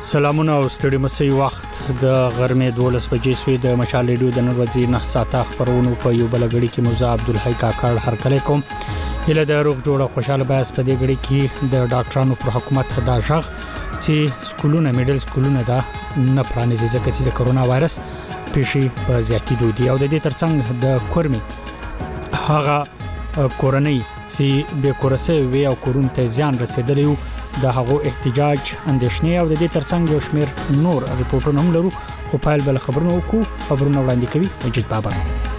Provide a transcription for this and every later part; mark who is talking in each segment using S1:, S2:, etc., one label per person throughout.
S1: سلامونه او ستړي مسي وخت د غرمې 12 بجې سوی د مشال ریډیو د نن ورځې 9 ساعته خبرونو په یو بل غړي کې موزه عبدالحی کاکړ هرکلی کوم اله د روغ جوړه خوشاله بیاس په دې غړي کې د ډاکټرانو پر حکومت دا ژغ چې سکولونه میډل سکولونه دا نه پرانیزي ځکه چې د کرونا وایرس پیشي په زیاتېدو دي او د دې ترڅنګ د کورمي هغه کورنۍ چې به کورسه وی او کورون ته ځان رسیدلی د هغو احتجاج اندېښنې او د دې ترڅنګ یو شمېر نور ریپورتونه هم لرو خو پایل بل خبرونه وړاندې کوي مجید بابا.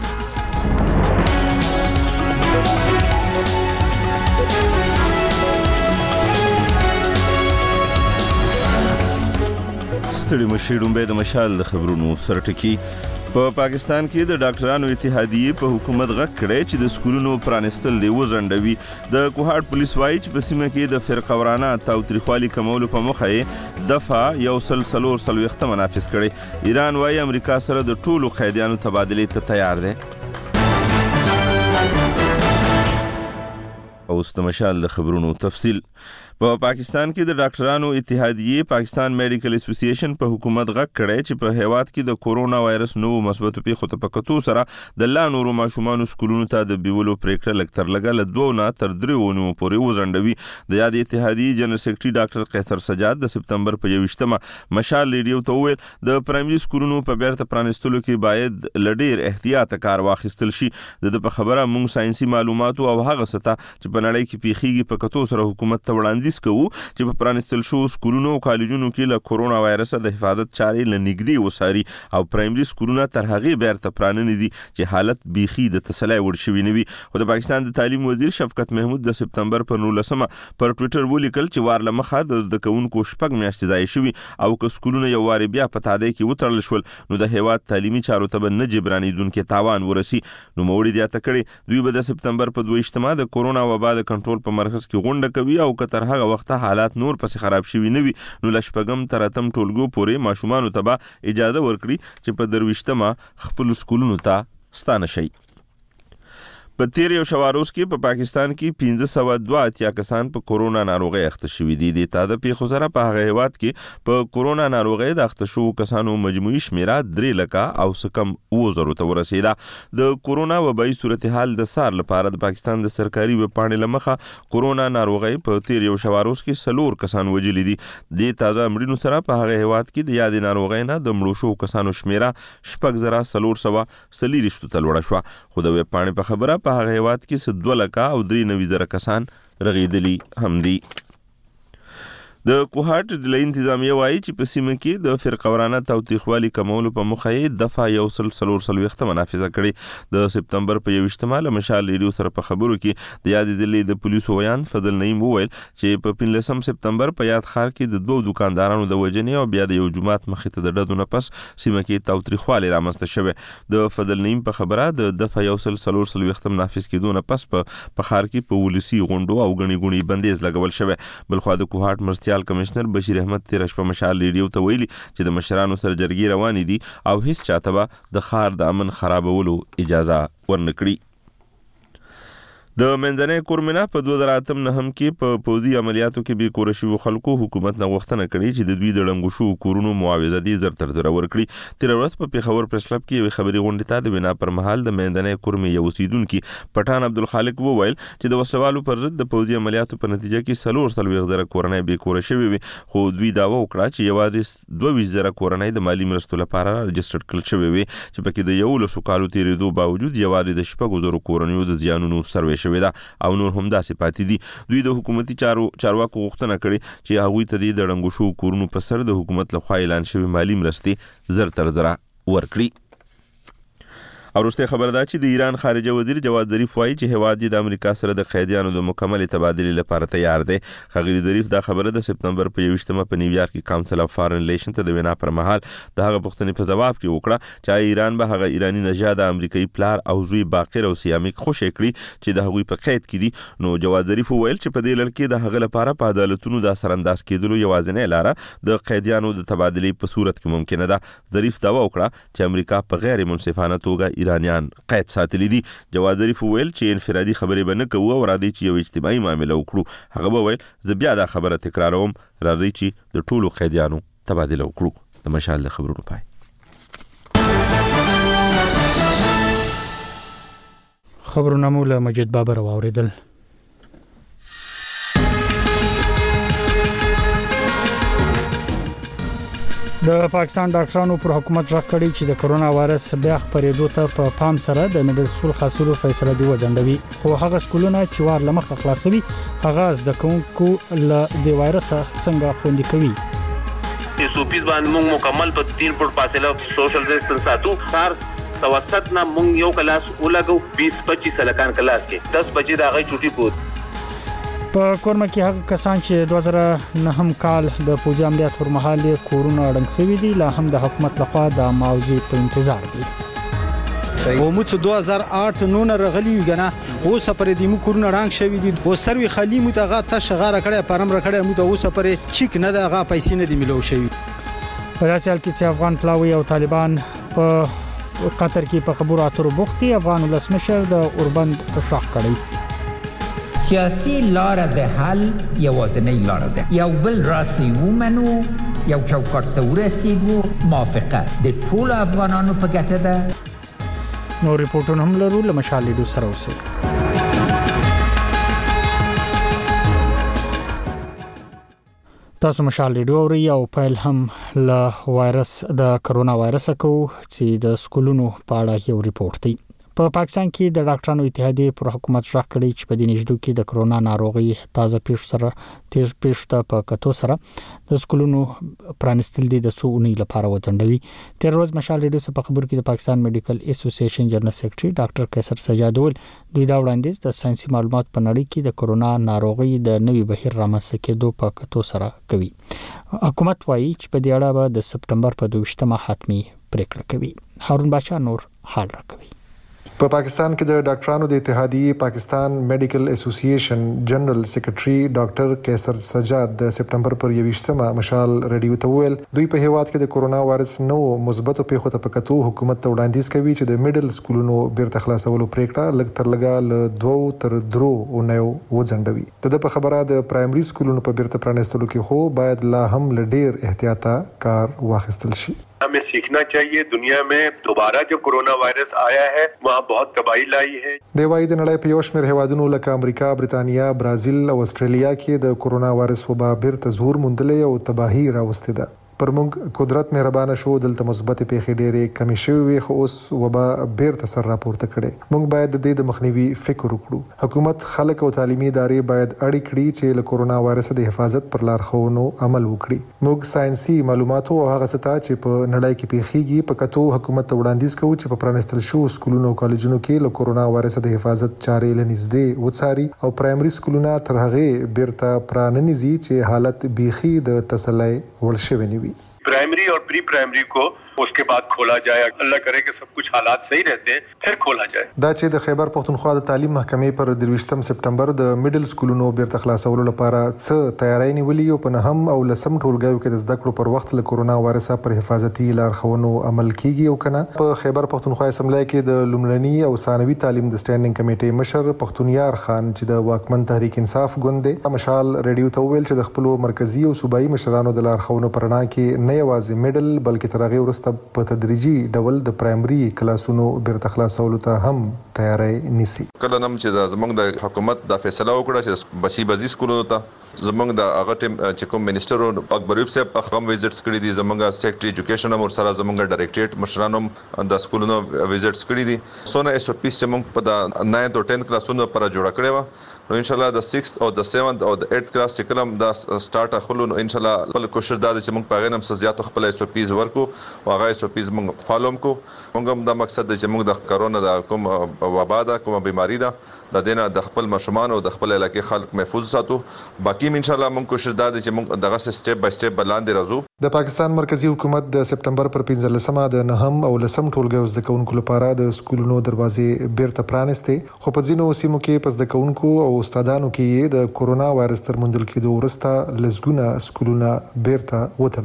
S2: ستړي مشیرون به د مشال خبرونو سرټکی په پاکستان کې د ډاکټرانو اتحادیې په حکومت غږ کړی چې د سکولونو پرانستل دی وزندوي. د کوهاټ پولیس وایي چې په سیمه کې د فرقه ورانه تاوتریخوالي کمولو په موخه یې دفعه 140 نافذ کړي. ایران وایي امریکا سره د ټولو قیدیانو تبادلې ته تیار دی. اوس د مشال خبرونو تفصیل. په پاکستان کې د ډاکټرانو اتحادیې پاکستان میډیکل اسوسییشن په حکومت غږ کړی چې په هیواد کې د کورونا وایرس نوو مثبتو پیښو ته په کتو سره د لا نورو ماشومانو سکولونو ته د بیولو پریکړه لکتر لګه له 2 نه تر 3 ونو پورې وزندوي. د یاد اتحادیې جنرال سیکریټري ډاکټر قیصر سجاد د سپتمبر په 21مه مشال ریډیو ته وویل د پرایمري سکولونو په بیرته پرانستلو کې باید لډیر احتیاط کار واخیستل شي. د په خبره موږ ساينسي معلومات او هغه ستا چې په نړۍ کې پیخيږي په کتو سره حکومت ته وړاندیز کوو چې په پرانستل شو سکولونو او کالجونو کې له کورونا وایرس د حفاظت چارې لنګدي وساري او پرایمري سکولونه تر هغه بیرته پرانني دي چې حالت بیخي د تسلای ور شوی نوي. خو د پاکستان د تعلیم وزیر شفقت محمود د سپتمبر پر 19مه پر ټوئیټر ولیکل چې وارله مخه د کونکو شپږ میاشتې ځای شوی او که سکولونه یو واری بیا په تادې کې وترل شول نو د هیواد تعلیمي چارو ته نه جبرانیدونکو تاوان ورسي. نو موري دی تکړه دوی به د سپتمبر په 22مه د کورونا وبا د کنټرول په مرکز کې غونډه کوي او که تر هغه وخت حالات نور پس خراب شوي نه وي نو لشپګم تر اتم ټولګو پورې ماشومانو ته به اجازه ورکړي چې په 23مه خپل سکولونو ته ستانه شي. په تیر یو شواروز کې په پاکستان کې 582 کسان په کورونا ناروغي اخته شوي دي. د تازه پیښو سره په هغه هیواد کې په کورونا ناروغي د اخته شو کسانو مجموعي شمیره 3 لکه او سکم 2000 ته ورسیده. د کورونا وبای صورتحال د سار لپاره د پاکستان د سرکاري وپاڼې لمخه کورونا ناروغي په تیر یو شواروز کې 4 کسان وجلي دي. د تازه مړینو سره په هغه هیواد کې د یاد ناروغي نه د مړو شو کسانو شمیره 6440 ته لوړه شو. خو د وپاڼې په خبره په هغه هیواد کې 2 لکه او 93 کسان رغیدلی هم دي. د کوهاټ د انتظامیه وایي چې په سیمه کې د فرقه ورانه تاوتریخوالي کمولو په موخه یې دفعه 140 نافذ کړي. د سپتمبر په 21مه له مشال ریډیو سره په خبرو کې د یاد ضلع د پولیسو ویان فضل نعیم وویل چې په 15 سپتمبر په یاد ښار کې د 2 دکاندارانو د وژنې او بیا د یو جماعت مخې ته د ډدو نه پس سیمه کې تاوتریخوالي رامنځته شوه. د فضل نعیم په خبره د دفعه 140 نافذ کېدو نه پس په ښار کې په ولسی غونډو او غني بندیز لګول شوه. بلخو د کوهاټ مرستیال کمشنر بشیر احمد تیر شپه مشال ریډیو ته ویلي چې د مشرانو سره جرګې روانې دي او هیڅ چاته به د ښار د امن خرابولو اجازه ورنکړي. د منځنۍ کورمنا په 2008 کې په پوزي عملیاتو کې به کور شو خلکو حکومت نه غوښتنه کړې چې د دوی د ړنګو شو کورونو معاوضه دي زر تر زر ورکړي. تیر ورځ په پیښور پریس کلب کې یو خبري غونډه ته د وینا پر مهال د منځنۍ کورمې یو اوسیدونکو پټان عبدالخالق وویل چې د وسلوالو پر ضد د پوزي عملیاتو په نتیجه کې 430 کورنۍ به کور شوي وي. خو دوی داوا وکړه چې یوازې 22 کورنۍ د مالی مرستو لپاره رجسټر کړل شوي وي چې پکې د یو لسو کالو تیریدو باوجود یوازې د 1000 کورنیو د زیانونو سروې شوی ده او نور هم داسې پاتې دي. دوی د حکومتي چارواکو غوښتنه کړې چې هغوی ته د ړنګو شو کورونو په سر د حکومت لخوا اعلان شوی مالی مرستې زر تر زر ورکړي. او وروسته خبر ده چې د ایران خارجه وزیر جواد ظریف وایي چې هیواد د امریکا سره د قیدیانو د مکمل تبادلې لپاره تیار دی. خغلی ظریف دا خبره د سپتمبر په 21مه په نیویارک کې کونسل اف فارن ریلیشن ته د وینا پر مهال د هغه پوښتنې په جواب کې وکړه چې ایران به هغه ایرانی نژاد امریکایي پلار او زوی باقر او سیامیک خوشی کړي چې د هغوی په قید کې دي. نو جواد ظریف وویل چې په دې لړ کې د هغه لپاره په عدالتونو د سرانداز کېدلو یوازینۍ لاره د قیدیانو د تبادلې په صورت کې ممکنه ده. ظریف داوا وکړه چې امریکا په غیر منصفانه توګه ایرانیان قید ساتلی دي. جواد ظریف وویل چې انفرادي خبرې به نه کوو او راځي چې یو اجتماعي معامله وکړو. هغه وویل زه بیا دا خبره تکراروم راځي چې د ټولو قیدیانو تبادله وکړو. د مشال د خبرونو پای.
S1: خبرونه مو له مجید بابر واوریدل. د پاکستان ډاکټرانو پر حکومت راکړی چې د کرونا وایرس بیا خپرېدو ته په پام سره د میډل سکول خاصولو فیصله دی وځنډوي. خو هغه سکولونه چې وار لمخه خلاصوي هغه د کوونکو له د وایرس څنګه خوندي کوي.
S3: SOPs باندې موږ مکمل په 3 فوټ فاصله سوشل ډیسټنس ساتو. هر سوست نه موږ یو کلاس ولګو 20-25 لکان کلاس کې 10 بجې دا غي چوټي کو.
S1: په کورما کې هغه کسان چې 2009 کال د پوجا عملیات پر مهال کورونا اړنګ شوی دي لا هم د حکومت لخوا د معاوضې په انتظار دي.
S4: ومو 2008 نو رغلی وګنه اوس پر دې مو کورونا اړنګ شوی دي او سروي خلی متغه تشغاره کړه پرم رکړه مو ته اوس پر چیک نه دغه پیسې نه دی ملو شوی.
S1: په داسې حال کې چې افغان پلاوی او طالبان په قطر کې په خبرو اترو بوختي افغان ولسمشر د اوربند شاخ کړی.
S5: سیاسی لار د حل یوازینی لار ده. یو بل راسي ومنو یو چوکاټ ته ورسیدو موافقه د ټول افغانانو په ګټه ده.
S1: نو ریپورتونه هم لرو له مشال لیدو سره اوسئ. تاسو مشال لیدو اوري او پیل هم له وایرس د کرونا وایرس کو چې د سکولونو په اړه یو ریپورت دی. په پاکستان کې د ډاکټرانو اتحادیې پر حکومت راکړی چې په دې نږدې کې د کرونا ناروغي تازه پیښ په کتو سره د سکولونو پرانستل دي د څو لپاره وځنډوي. تیر ورځ مشال ریډیو څخه په خبر کې د پاکستان میډیکل اسوسییشن جنرال سیکریټري ډاکټر قیصر سجاد ویل دوی دا وړاندیز د ساينسي معلومات په نړۍ کې د کرونا ناروغي د نوي بهیر رامنځته کېدو په کتو سره کوي. حکومت وايي چې په دې اړه به د سپټمبر په 22مه حتمی پریکړه کوي. هارون بچا نور حال راکوي.
S6: په پاکستان کې د ډاکټرانو د اتحادیې پاکستان میډیکل اسوسییشن جنرال سیکریټري ډاکټر قیصر سجاد د سپټمبر پر 22مه مشال ریډیو ته ویل دوی په هیواد کې د کرونا وایرس نو مثبتو پیښو ته پکتو حکومت ته وړاندیز کوي چې د میډل سکولونو بیرته خلاصولو پریکړه لږ تر لږه له 2 تر 3 اونیو وځنډوي. د خبره د پرایمري سکولونو په بیرته پرانستلو کې خو باید لا هم له ډیر احتیاطه کار واخیستل شي.
S7: हमें सीखना चाहिए. दुनिया में दोबारा जो कोरोना वायरस आया है वहाँ बहुत तबाही लाई है.
S6: د وای د نړۍ په یو شمېر هیوادونو لکه امریکا، برتانیا، برازیل او استرالیا کې د کرونا وایرس وبا بیرته ظهور موندلې او تباہی راوستې ده. پر موږ قدرت مهربانه شو دلته مثبت پیښې ډېرې کمی شوې خو اوس وبا بیرته سر راپورته کړي. موږ باید د دې د مخنیوي فکر وکړو. حکومت خلک او تعلیمي ادارې باید اړې کړي چې له کرونا وایرس د حفاظت پر لارښوونو عمل وکړي. موږ ساينسي معلوماتو او هغه څه چې په نړۍ کې پیښیږي په کتو حکومت ته وړاندیز کوي چې په پرانستل شو سکولونو او کالجونو کې له کرونا وایرس د حفاظت چارې لنږدې وڅاري او پرایمري سکولونه تر هغه بیرته پراننځي چې حالت بیخي د تسلی وړ شوی نه وي.
S7: प्राइमरी और प्री प्राइमरी को उसके बाद खोला जाए. अल्लाह करे कि सब कुछ हालात सही रहते हैं फिर खोला जाए.
S6: دا چې د خیبر پختونخوا د تعلیم محکمې پر 23 سپټمبر د میډل سکولونو بیرته خلاصولو لپاره څه تیاری نیولې او په نهم او لسم ټولګیو کې د زده کړو پر وخت له کرونا وایرس پر حفاظتي لارښوونو عمل کیږي او کنه. په خیبر پختونخوا اسمبلی کې د لومړني او ثانوي تعلیم د سټینډینګ کمیټې مشر پختونیار خان چې د واکمن تحریک انصاف ګوند مشال ریډیو ته ویل چې د خپل مرکزی او صوبایي مشرانو د لارښوونو پرنا کې نه یوازې میډل بلکې تر هغه وروسته په تدریجي ډول د پرایمري کلاسونو بیرته خلاصولو ته هم تیاری نیسي.
S8: کله نم چې زمونږ د حکومت د فیصله وکړه چې بچي بزي سکولونو ته زمونږ د هغه ټیم چې کوم منیسټر اکبر ایوب صاحب هغه وزټس کړی دي. زمونږ سیکریټری ایجوکیشن هم سره زمونږ ډایریکټریټ مشرانو د سکولونو وزټس کړی دي. سونه SOP چې موږ په د 9th او 10th کلاسونو پر جوړ کړی و نو ان شاء الله د 6th او د 7th او د 8th کلاس چې کلم د سٹارټ اخلو نو ان شاء الله خپل کوشش دا چې موږ په غنم سزياتو خپل SOPs ورکو او هغه SOPs موږ فالو کو. موږ هم د مقصد چې موږ د کرونا د کوم وبا ده کوم بيماري ده د دینه د خپل مشمان او د خپل علاقې خلک محفوظ ساتو. باقی ان شاء الله موږ کوشش دا چې موږ دغه سټپ بای سټپ بلاندې راځو.
S6: د پاکستان مرکزی حکومت د سپټمبر پر 15مه د نهم او لسم ټولګیو زده کوونکو لپاره د سکولونو دروازې بیرته پرانستې خو په ځینو سیمو کې په زده کوونکو او استادانو کې د کرونا وایرس تر موندل کېدو وروسته لږونه سکولونه بیرته وتړل شول.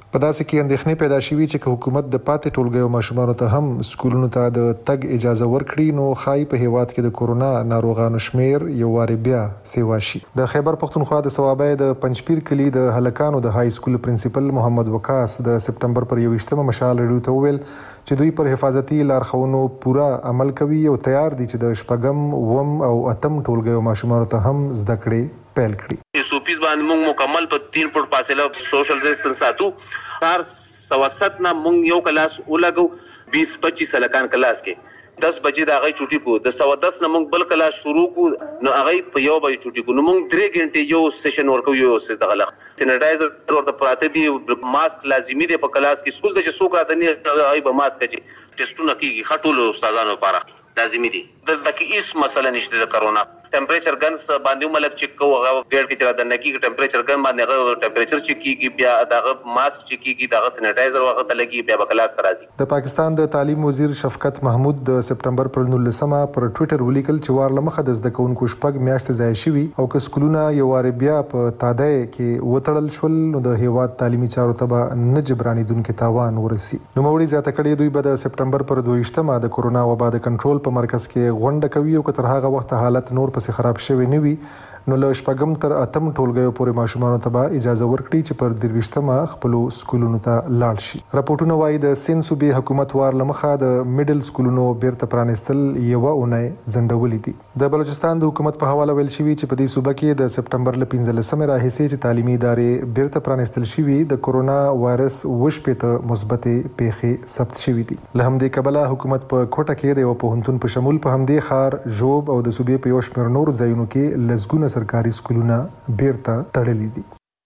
S6: په داسې کې اندېښنې پیدا شوي چې حکومت د پاتې ټولګیو ماشومانو ته هم سکولونو ته د تګ اجازه ورکړي نو خای په هیواد کې د کورونا ناروغانو شمیر یو واري بیا سیوا شي. د خیبر پختونخوا د صوابۍ د پنځپیر کلی د هلکانو د های سکول پرنسپل محمد وقاص د سپټمبر پر 21 مشال ریډیو ته ویل چې دوی پر حفاظتي لارښوونو پورا عمل کوي او تیار دي چې د شپږم وم او اتم ټولګیو ماشومانو ته هم زده کړې پیل کړي.
S3: سوپیز باندې موږ مکمل په 3 فوټ فاصله سوشل ډیسټنس ساتو. هر سوست نه موږ یو کلاس ولګو 20-25 هلکان کلاس کې 10 بجې د هغه چوټي کو د 10 نه موږ بل کلاس شروع کو نو هغه په یو بجې چوټي کو نو موږ 3 غنټې یو سیشن ورکو یو څه دغه سینیټایزر ورته پراته دي ماسک لازمي دی په کلاس کې سکول ته چې څوک راته نه هغه به ماسک چې ټیسټونه کیږي خټول استادانو لپاره لازمي دي. دلته کې هیڅ مسله نشته د کرونا. ټمپریچر ګنز باندې ملک چیک کو هغه ګیټ کې چر د نکی ټمپریچر ګن باندې هغه ټمپریچر چیک کیږي بیا دغه ماسک چیک کیږي دغه سینیټایزر وخت لګي بیا کلاس ترازي.
S6: د پاکستان د تعلیم وزیر شفقت محمود د سپټمبر پر 19 پر ټوئیټر ولیکل چې وارله مخه د زده کوونکو شپږ میاشتې ځای شوي او که سکولونه یو واري بیا په تادای کې وتړل شول نو د هیواد تعلیمي چارو ته به نه جبرانیدونکو تاوان ورسي. نو موري زیاته کړي دوی به د سپټمبر پر 22 د کورونا وبا د کنټرول په مرکز کې غونډه کوي او که تر هغه وخت حالت نور پسې خراب شوی نه وي نو له شپږم تر اتم ټولګیو پورې ماشومانو ته به اجازه ورکړي چې پر 23 خپل سکولونو ته لاړ شي. راپورټونه وايي د سین صوبې حکومت وارله مخه د میډل سکولونو بیرته پرانیستل یو اونۍ ځنډولې دي. د بلوچستان د حکومت په حواله ویل شوی چې په دې صوبه کې د سپټمبر ل 15 راهیسې چې تعلیمي ادارې بیرته پرانیستل شوي د کورونا وایرس وشپېته مثبتې پیښې ثبت شوي دي. له همدې کبله حکومت په کوټه کې د یو پوهنتون په شمول په همدې خار جوب او د صوبې په یو شمېر نورو ځایونو کې لسګونه سرکاري سکولونه بیرته تړلي دي.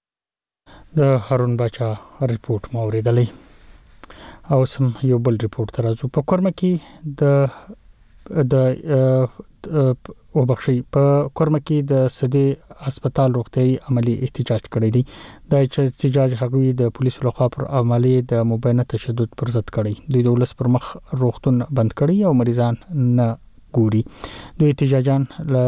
S1: د هارون باچا ریپورت مو اوریدلی او سم یو بل ریپورت ترازو په کورمه کې د وبخشي په کورمه کې د سدي هسپتال روغتيایي عملی احتجاج کړی دی. د احتجاج هغوی د پولیسو لخوا پر عملی د مبینه تشدد پر ضد کړی. دوی د ولس پر مخ روغتون بند کړی او مریضان نه ګوري. دوی احتجاجان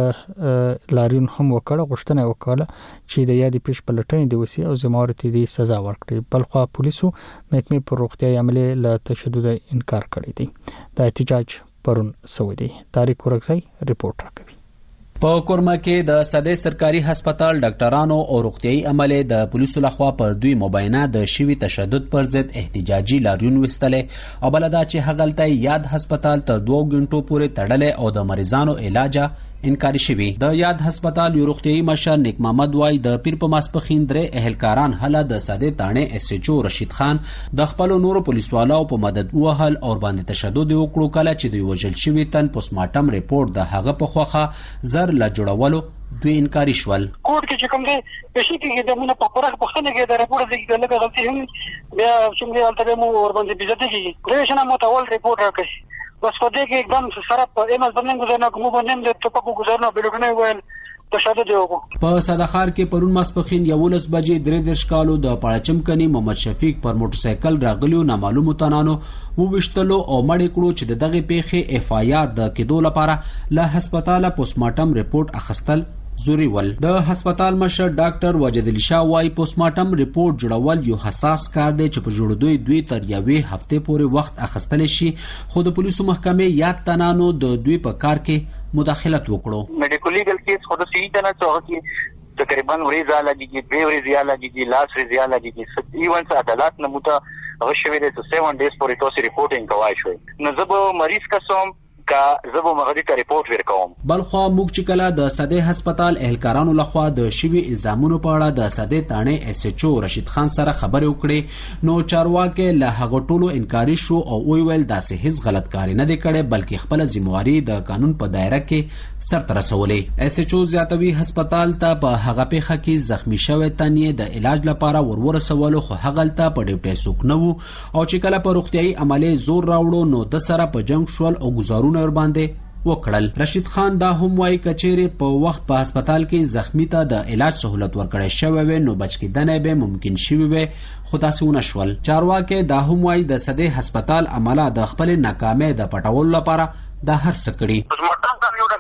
S1: لاریون هم وکړه غوښتنه وکړه چې د یادې پیښ پلټنې د وسی او ضمانت دي سزا ورکړي. بلخوا پولیسو محکمې پر روغتيایي عملی له تشدد انکار کړی دی. د احتجاج پرون سعودي تاریخ ورغسي ریپورت راکوي.
S9: په کورما کې د سده سرکاري هسپتال ډاکټرانو او روغتيایي عمله د پولیسو لخوا پر دوی مبینه د شوی تشدد پر ضد احتجاجي لاریون وستله او بلدا چې هغلته یاد هسپتال تر 2 غنټو پورې تړلې او د مریضانو علاج انکاری شوی. د یاد هسپتال یو روغتيایي مشر نیک محمد وای د پیر په ماسپخین درې اهلکاران هله د ساده تانه اس ایچ او رشید خان د خپل نورو پولیسوالو په مدد وهل او باندې تشدد وکړو کله چې دوی وجل شوی تن پوسټمارټم ریپورت د هغه په خوخه زر لا جوړولو دوی انکاری شول.
S10: کوټ کې کوم دی پېښې کې د مونږ په پوره پښتنه کې د ریپورت د لګا غلطي هم بیا څنګه الته مو ور باندې بيزته کیږي. پرېښنه مو ته ول ریپورت راکړي بس په دې کې एकदम سره په ایمل باندې گزارنه کوم باندې د ټوپکو گزارنه بلګنه ویل تشدد وکړو. په صدخار کې پرون ماسپخین 11 بجې 3 کالو د پړچم کني محمد شفیق پر موټر سایکل راغلیو نامعلوم تنانو ووشتلو او مړ کړو چې دغه پیښه اف آی آر د کېدو لپاره له هسپتال پوسټمارټم ریپورت اخستل زوري ول. د هسپتال مشر ډاکټر واجد علي شاه وايي پوسټمارټم ریپورت جوړول یو حساس کار دی چې په جوړدوی دوی تر یوې هفته پورې وخت اخستل شي خو د پولیسو محکمې یاد تنانو د دوی په کار کې مداخلت وکړو. میډیکل لیګل کیس خود سي تنه څوکي تقریبا ورځ علاجي کې 2 ورځې علاجي لاس ورځې علاجي ایونت عدالت نموته غشوي د 7 ډیز پورې توسي ریپورټینګ کوي شوی. نو زه مریض کسوم کا زبو مغدی ته ریپورت ورکوم.
S9: بلخوا موږ چې کله د سده هسپتال اهلکارانو لخوا د شوی الزامونو په اړه د سده تانه اس ایچ او رشید خان سره خبرې وکړې نو چارواکي له هغه ټولو انکاری شو او ویل داسې هیڅ غلط کاری نه دی کړی بلکې خپل ذمہواری د قانون په دایره کې سرته رسولې. اس ایچ او زیاتوي هسپتال ته په هغه پیښه کې زخمی شوی تنې د علاج لپاره ورسولو خو هغلته په ډیوټي سوک نه وو او چې کله په روغتيایي عمله زور راوړو نو د سره په جنگ شول او گزارونه ور باندې وکړل. رشید خان دا هم وايي کچېره په وخت په هسپتال کې زخمی ته د علاج سہولت ورکړی شوی و نو بچ کېدنه به ممکن شوی و خو تاسو نشول. چارواکي دا هم وايي د سده هسپتال عمله د خپل ناکامۍ د پټولو لپاره د هر څه کړی.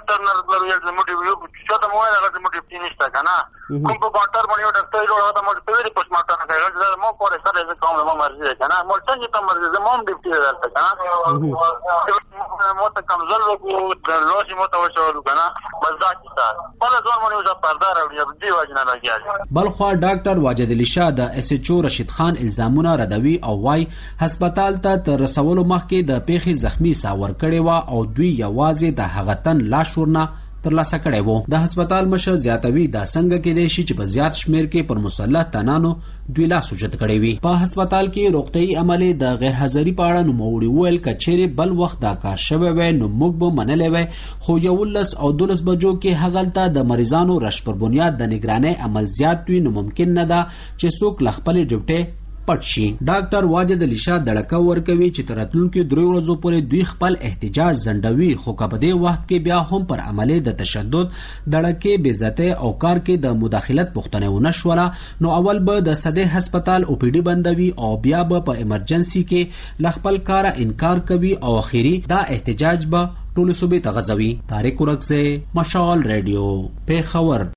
S11: ډاکټر نه لري زموږ یو څه ته موایل هغه زموږ ډیپټي نشته کنه کوم په کاونټر باندې یو ډاکټر جوړ هغه مو په دې پوسټ مارټم کوي دا مو کوله سره زه کوم مو مرزي کنه مو څنګه ته مرزي زه مو ډیپټي درته کنه مو ته کمزور وو د لوشي مو ته وشو کنه بس دا کیسه په ځوان باندې وځه پردار او دی واجنه راځي.
S9: بلخوا ډاکټر واجد علي شاه د اس ایچ او رشید خان الزامونه ردوي او وايي هسپتال ته تر رسولو مخکې د پیښې زخمی ساور کړي وا او دوی یوازې د هغه تن لاشورنا ترلاسه کړي وو. د هسپتال مشر زیاتوي دا څنګه کې دی چې په زیات شمیر کې پر مسلح تنانو دوی لاس اوچت کړي وي. په هسپتال کې روغتيایي عملي د غیر حاضری په اړه نوموړي وویل کچېرې بل وخت دا کار شوی وای نو موږ به منلې وای خو 11 او 12 بجو کې هغلته د مریضانو رش پر بنیاد د نگرانۍ عمل زیات وي نو ممکن نه ده چې څوک لخپل ډیوټي پټ شي. ډاکټر واجد علي شاه دړکه ورکوي چې تر راتلونکو 3 ورځو پورې دوی خپل احتجاج ځنډوي خو په دې وخت کې بیا هم پر عملي د تشدد دړکې بې عزتۍ او کار کې د مداخلت پوښتنه ونه شوله نو اول به د صدې هسپتال او پی ډي بندوي او بیا به په ایمرجنسي کې لخپل کار انکار کوي او اخیری دا احتجاج به ټول صوبې ته غځوي. طارق ورکزه مشال رادیو پیښور.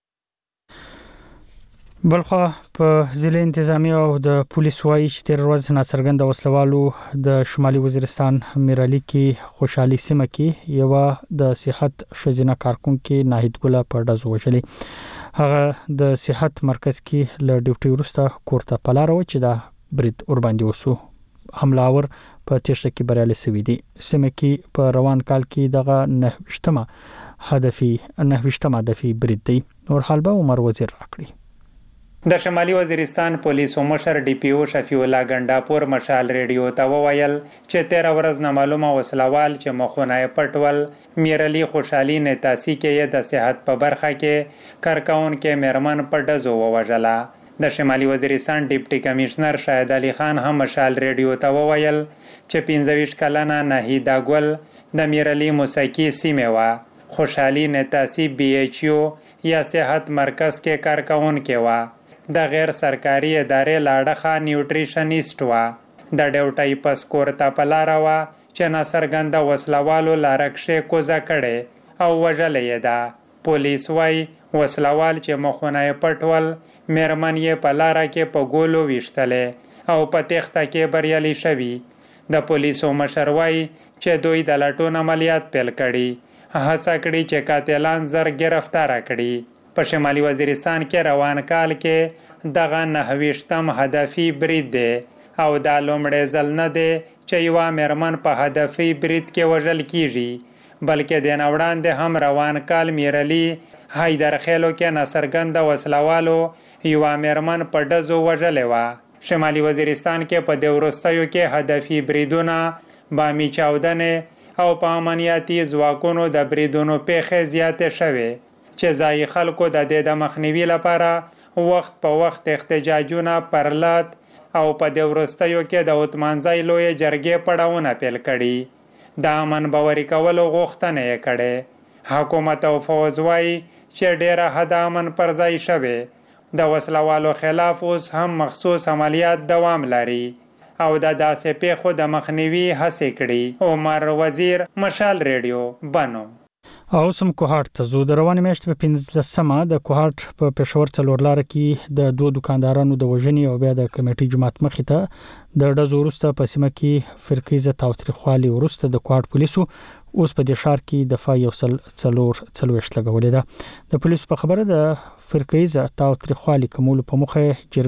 S1: بلخوا په ضلع انتظامیه او د پولیس وایي چې تیر ورځ ناڅرګنده وسلوالو د شمالي وزیرستان میرعلي کې خوشحالي سیمه کې یو د صحت شزینه کارکونکو ناهید ګل په ډزو وشلې. هغه د صحت مرکز کې له ډیوټي وروسته کورته پلار و چې دا برید ور باندې وسو. حملاور په تیښته کې بریالي شوی دی. سیمه کې په روان کال کې دغه 9 هدفي برید دی. نور حال به عمر وزیر راکړي.
S12: د شمالي وزیرستان پولیسو مشر ډي پی او شفیع الله ګنڈاپور مشال ریډیو ته وویل چې 13 ورځ نه معلومه وسلوال چې مخونه پټول میرعلي خوشحالي نتاسی کې د صحت په برخه کې کارکون کې مرمن په ډزو ووجله. د شمالي وزیرستان ډیپټي کمشنر شاهد علي خان هم مشال ریډیو ته وویل چې 25 کلنه ناهیدا ګل د میرعلي موسیقي سیمه وا خوشحالي نتاسی بي ایچ یو یا صحت مرکز کې کارکون کې وا د غیر سرکاري ادارې لاړخه نیوټریشنیست وا د ډیوټي پس کورته پلار وا چې ناڅرګنده وسلوالو لارکشه کوزه کړي او وژلې ده. پولیس وايي وسلوال چې مخونه پټول مرمن یې پلار کې په ګولو وشتلې او په تخته کې بریالي شوی. د پولیسو مشر وايي چې دوی د لټون عملیات پیل کړي هڅه کړي چې قاتلان زر گرفتار کړي. په شمالي وزیرستان کې روان کال کې دغه 9 هدفي برید دی او دا لومړی ځل نه دی چې یو مرمن په هدفي برید کې وژل کیږي بلکې د نوړاندې هم روان کال میرعلي حیدر خیلو کې ناڅرګنده وسلوالو یو مرمن په ډزو وژلې و. شمالي وزیرستان کې په د وروستیو کې هدفي بریدونه بامي چاودنې او په امنیتي ځواکونو د بریدونو پیښې زیاتې شوې چې ځای خلکو د دې د مخنیوي لپاره وخت په وخت احتجاجونه پرلات او په د وروستیو کې د اتمانځای لوی جرګې پړاوونه پیل کړي. د امن باوري کولو غوښتنه یې کړې. حکومت او فوج وايي چې ډېره حد امن پر ځای شوی. د وسلوالو خلاف اوس هم مخصوص عملیات دوام لري او د داسې پیښو د مخنیوي هڅې کړي. عمر وزیر مشال ریډیو بنو.
S1: او سم کوهاټ ته زو د روانې میاشتې په 15مه د کوهاټ په پېښور څلور لار کې د 2 دکاندارانو د وژنې او بیا د کمیټې جماعت مخې ته د ډزو وروسته په سیمه کې فرقیزه تاوتریخوالي وروسته د کوهاټ پولیسو اوس په دې ښار کې دفاع یو څلور لګولې ده. د پولیسو په خبره د فرقیزه تاوتریخوالي کومول په مخه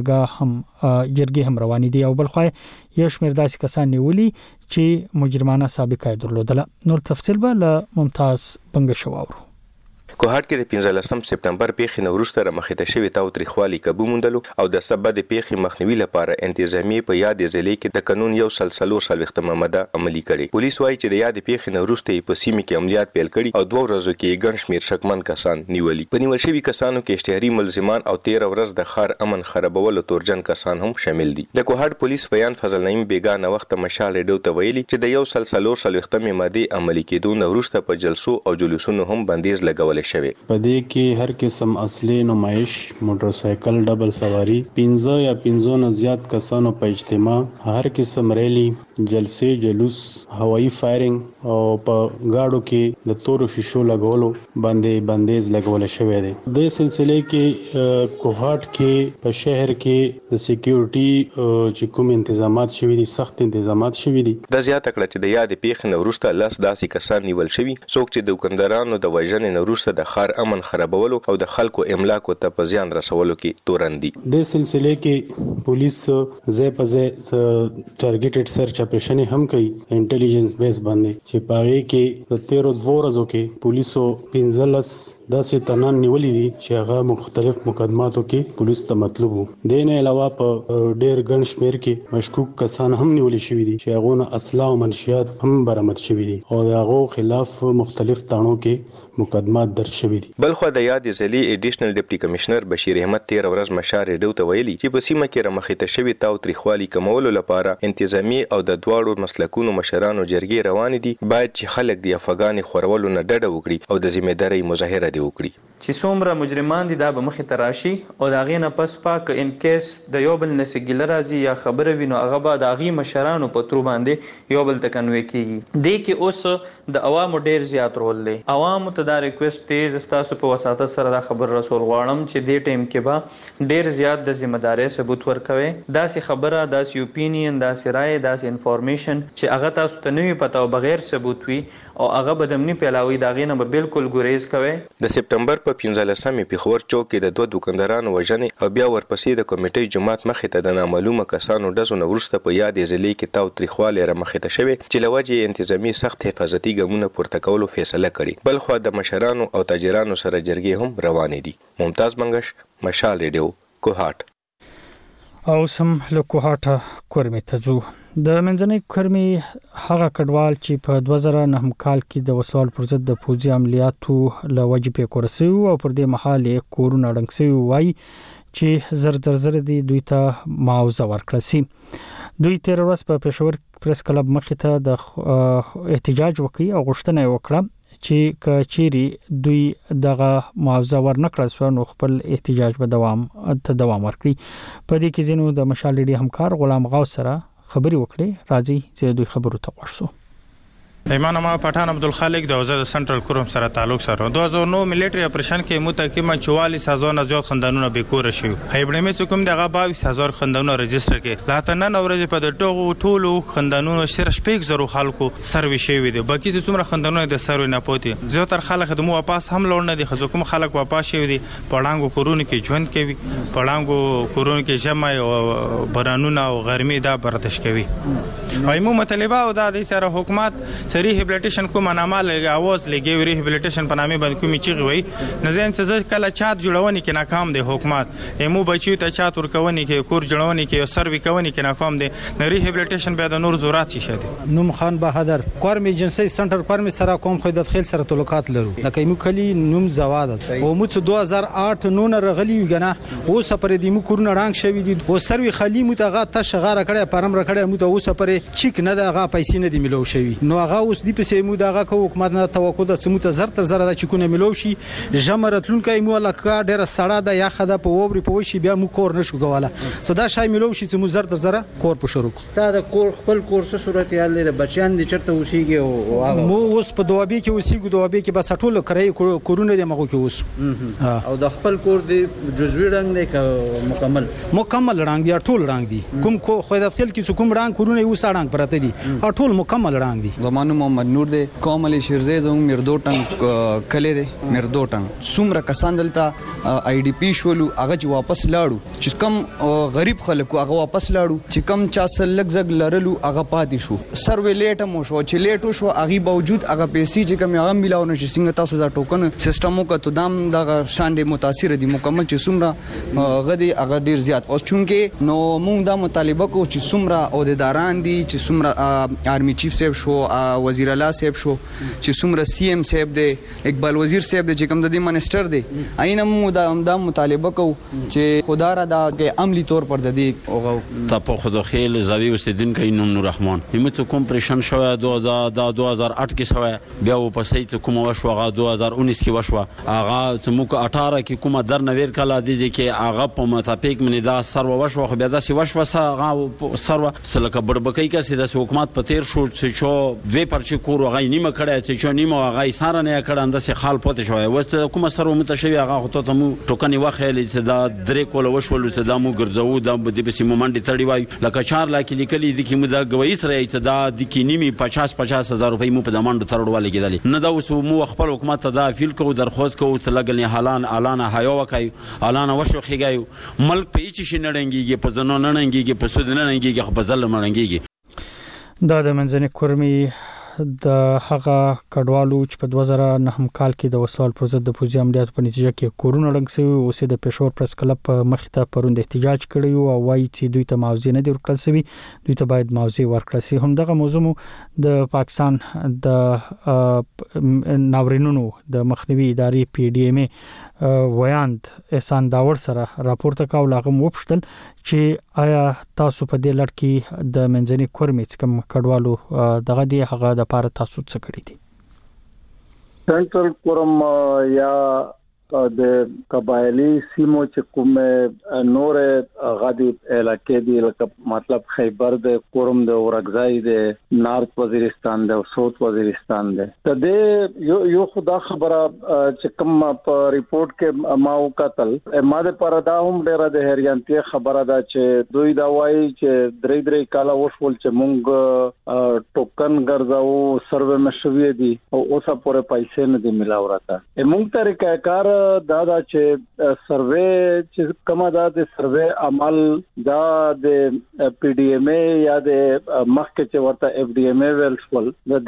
S1: جرګې هم روانې دي او بلخوا یو شمېر داسې کسان نیولي چې مجرمانه سابقه درلودله. نور تفصیل به له ممتاز بنګ شواورو.
S13: کوهاټ کې د 15 سپټمبر پیښې نو وروسته رامخې شوې تاوتریخوالي کابو موندلو او د سبب د پیښې مخنیوي لپاره انتظامی په یاد ضلع کې د قانون یو سلسله ماده عملی کړي. پولیس وايي چې د یاد پیښې نو وروسته په سیمه کې عملیات پیل کړي او 2 ورځو کې ګڼ شمېر شکمن کسان نیولي. په نیول شوي کسانو کې اشتهاري ملزمان او 13 ورځ د ښار امن خرابولو تورجن کسان هم شامل دي. د کوهاټ پولیس بیان فضل نعیم بیگانه وخت مشال ریډیو ته ویلي چې د یو سلسله ماده عملی کېدو نو وروسته په جلسو او جلوسونو هم بندیز لګول شوی.
S14: په دې کې هر قسم اصلي نمایش، موټر سایکل، ډبل سواری، 15 یا 15 نه زیات کسانو په اجتماع، هر قسم ریلی، جلسې، جلوس، هوایی فایرینګ او په گاډو کې د تورو شیشو لګولو باندې بندیز لګول شوی دی. د سلسله کې کوهاټ کې په شهر کې د سکیورټي چې کوم انتظامات شوي دي، سخت انتظامات شوي دي.
S13: د زیاته کړه چې د یادې پیښې نه وروسته 10 داسې کسان نیول شوي څوک چې د دوکاندارانو د وژنې نه وروسته د ښار امن خرابولو او د خلکو املاکو ته په زیان رسولو کې تورن دي.
S14: د سلسله کې پولیس ځای په ځای ټارګټډ سرچ اپریشن هم کوي انټيليجنس بیس باندې، چې پاره کې د 13 ورځو کې پولیسو 15 داسې تنان نیولې دي چې هغه مختلف مقدماتو کې پولیس ته مطلوب وو. د نه علاوه په ډېر ګڼ شمېر کې مشکوک کسان هم نیول شوي دي چې هغه نه اسلحه او منشیات هم برآمد شوي دي او هغه خلاف مختلف تاڼو کې مقدمات درج شوي دي.
S13: بلخو د یاد ضلعي ایډیشنل ډیپټي کمشنر بشیر احمد 13 ورځ مشال ریډیو ته ویلي چې په سیمه کې رمخېته شوي تاوتریخوالي کمولو لپاره انتظامی او د دواړو مسلکونو مشرانو جرګې روان دي. باید چې خلک د افغاني خورولو نه ډډه وکړي او د ذمہداري مظاهره دي وکړي.
S15: چې څومره مجرمان دي دا به مخې ته راشي او د هغې نه پس پاک ان کیس د یو بل نه څه راځي یا خبره وي نو هغه به د هغې مشرانو په ترو باندې یو بل ته کنوی کېږي. دې کې اوس د عوامو ډېر زیات رول دی. عوامو ته دا ریکویسټ دی زه ستاسو په وساطت سره دا خبر رسول غواړم چې دې ټایم کې به ډېر زیات د ذمہدارۍ ثبوت ورکوئ. داسې خبره، داسې اوپینین، داسې رایې، داسې انفارمیشن چې هغه تاسو ته نه وي پته او بغیر ثبوت وي او هغه به د امني پیلاوي د هغې نه به بالکل ګریز کوئ.
S13: د سپټمبر په 15 پیښور چوک کې د 2 دوکاندارانو وژنې او بیا ورپسې د کمیټې جماعت مخې ته د نامعلومه کسانو ډزو نه وروسته په یادې ضلع کې تاوتریخوالی رامخې ته شوی چې له وجې انتظامي سخت حفاظتي ګامونه پورته کولو فیصله کړې. بلخوا د مشرانو او تاجرانو سره جرګې هم روانې دي. ممتاز منګش، مشال ریډیو، کوهاټ.
S1: او سم له کوهاټه کورمې ته ځو. د منځنۍ کورمې هغه کډوال چې په 2009 کال کې د وسوال پر ضد د پوځي عملیاتو له وجې په کورسي او پر دې مهال کورونه ډنګ سوي وای چې زر دي دوی ته معاوضه ورکړل سي. دوی 13 ورځ په پېښور پریس کلب مخې ته د احتجاج وکړي او غوښتنه وکړه چې کچيري دوی دغه معاوضه ورنکړل سو نو خپل احتجاج به دوام ورکړي. په دې کې زینو د مشال ریډي همکار غلام غوث سره خبري وکړي. راځي چې دوی خبرو ته ورسو.
S16: ایمان ما پټان عبدالخالق د وزارت سنټرل کوروم سره تعلق سره 2009 ملټری اپریشن کې متکمه 44000 زیات خندانونه به کور شي. هیبړمه څوکم دغه 22000 خندانونه رجستر کې لاتنن اورځ په د ټولو خندانونو شرش پیک زرو خلکو سروي شوی دي. باقي څومره خندانونه د سروي نه پوتي زیاتره خلک د مو واپس هم لور نه دي. خزو کوم خلک واپس شوی دي پړانګو کورونه کې ژوند کوي، پړانګو کورونه کې جمع او برانونه او غرمې دا برداشت کوي. ایمو مطالبه او د سره حکومت ریهابلیټیشن کوم نامه اواز لګي ریهابلیټیشن په نامه باندې کومي چیغي وي نه زين څه کله چات جوړونی کې ناکام دي حکومت ایمو بچیو ته چات ورکونی کې کور جوړونی کې سروي کوونی کې ناکام دي. نه ریهابلیټیشن به د نور زورات شي شته.
S4: نوم خان بهادر کورم ایجنسی سنټر کورم سره کوم خو د خیل سره تعلقات لرو. لکه ایمو کلی نوم زواد او مو 2008 نو رغلی وګنه او سپر دی مو کورونه رنگ شوی دي او سروي خلی مو ته غا ته شغاره کړه پرم رکړه مو ته او سپر چیک نه دغه پیسې نه دی ملو شوی. نو هغه اوس دی په سیمو دغه کو حکومت نه توقع د سمو ته زر تر زر د چکونه ملو شي جمرتلون کای مو لکه ډیره سړه د یا خده په ووري په وشي بیا مو کور نشو کوله صدا شای ملو شي چې مو زر تر زر کور په شروع
S17: تا د کور خپل کورس صورت حال لري بچیان دي چرته اوسېږي او
S4: مو اوس په دوابې کې اوسېږو دوابې کې بس ټول کرای کورونه د مغو کې اوس
S17: او د خپل کور دی جزوی رنگ دی
S4: مکمل رنگ دی ټول رنگ دی کوم خو د خپل کې کوم رنگ کورونه یو سړنګ پرته دي ټول مکمل رنگ دی.
S18: زمانو محمد نور دی کوم علی شیرزه زمو مردو ټنګ کله دی مردو ټنګ څومره کسان دلته آی ډی پی شولو هغه چې واپس لاړو چې کم غریب خلکو هغه واپس لاړو چې کم چا سل لګ زګ لرلو هغه پاتې شو. سروي لیټ مو شو چې لیټو شو هغه باوجود هغه پیسې چې کم هغه ملاو نه چې څنګه تاسو دا ټوکن سیستم وکړو دام دغه شان دي متاثر دي مکمل چې څومره غدي هغه ډیر زیات اوس چونکه نو موږ دا مطالبه کو چې څومره عہدیداران دي چې څومره آرمي چیف صاحب شو وزیر اعلی صاحب شو چې څومره سی ایم صاحب دی اقبال وزیر صاحب دی چې کوم د دې منسٹر دی اینه مو دا مطالبه کو چې خدا را د عملی طور پر د دې اوغو
S19: تا په خود خیل زاوی اوسیدونکو نوم نور رحمان همت کوم پریشان شوه دا 2008 کې شوه بیا و په سیت کوم وشو غا 2019 کې وشو اغا تموک 18 کې کومه در نویر کلا دي چې اغا په متفق منی دا سر وشو خو بیا دا سی وشو سا سر سلکه بڑبکای کا سیده حکومت په تیر شو چې دوی پرچې کور غای نیمه کړه چې نیمه غای ساره نه کړه اند سه خال پته شوی وست کومه سر متشوی اغا خو ته مو ټوکنی وخیل چې دا درې کول وشول چې دا مو ګرځو دا د بسی مومنډ تړي وای لکه 4 لک لیکلي دي کې مو دا گوي سره ایت دا د کې نیمه 50 هزار روپۍ مو په دمانډ ترړوالې کېدل نه دا اوس مو خپل حکومت ته دا فیل کو درخواست کو ته لګل حالان اعلان حیا وکای اعلان وشو خېګایو ملک په هیڅ شي نړنګيږي په زنو نړنګيږي په سود نړنګيږي په ځل نړنګيږي
S1: دا د منځنۍ کورمي د هغه کډوالو چې په 2009 کال کې د وسوال پر ضد د پوځي عملیاتو په نتیجه کې کورونه ړنګ شوی او سه د پېښور پریس کلب په مخ ته پروند احتجاج کړی او وايي چې دوی ته معاوضه نه ورکړل شوی دوی ته باید معاوضه ورکړل شي هم دغه موضوع د پاکستان د ناورینونو د مخنیوي ادارې پی ډی ایم ویاند احسان داور سره راپورته کاول هغه وپښتل چې آیا تاسو په دې لړ کې د منځنۍ کورمې څخه کډوالو دغه دی هغه د پاره تاسو څه کړی دي
S20: سنټرل کورم یا د قبایلی سیمو چې کومه نور غادي علاقې دي لکه مطلب خیبر د کورم د اورګزای د نارث وزیرستان د ساوث وزیرستان د دې یو خدا خبره چې کوم په ریپورت کې ما وکتل ما د پردا هم ډیره د هریانتي خبره ده چې دوی دا وایي چې درې کاله وشول چې مونږ ټوکن ګرځاو سروې مشوي دي او اوسه پورې پیسې نه دي ملاورته مونږ طریقه کار دا چې سروې چې کومه دا د سروې عمل دا د پی ډی ایم ای یا د مخکې چې ورته اف ډی ایم ای ویلسول د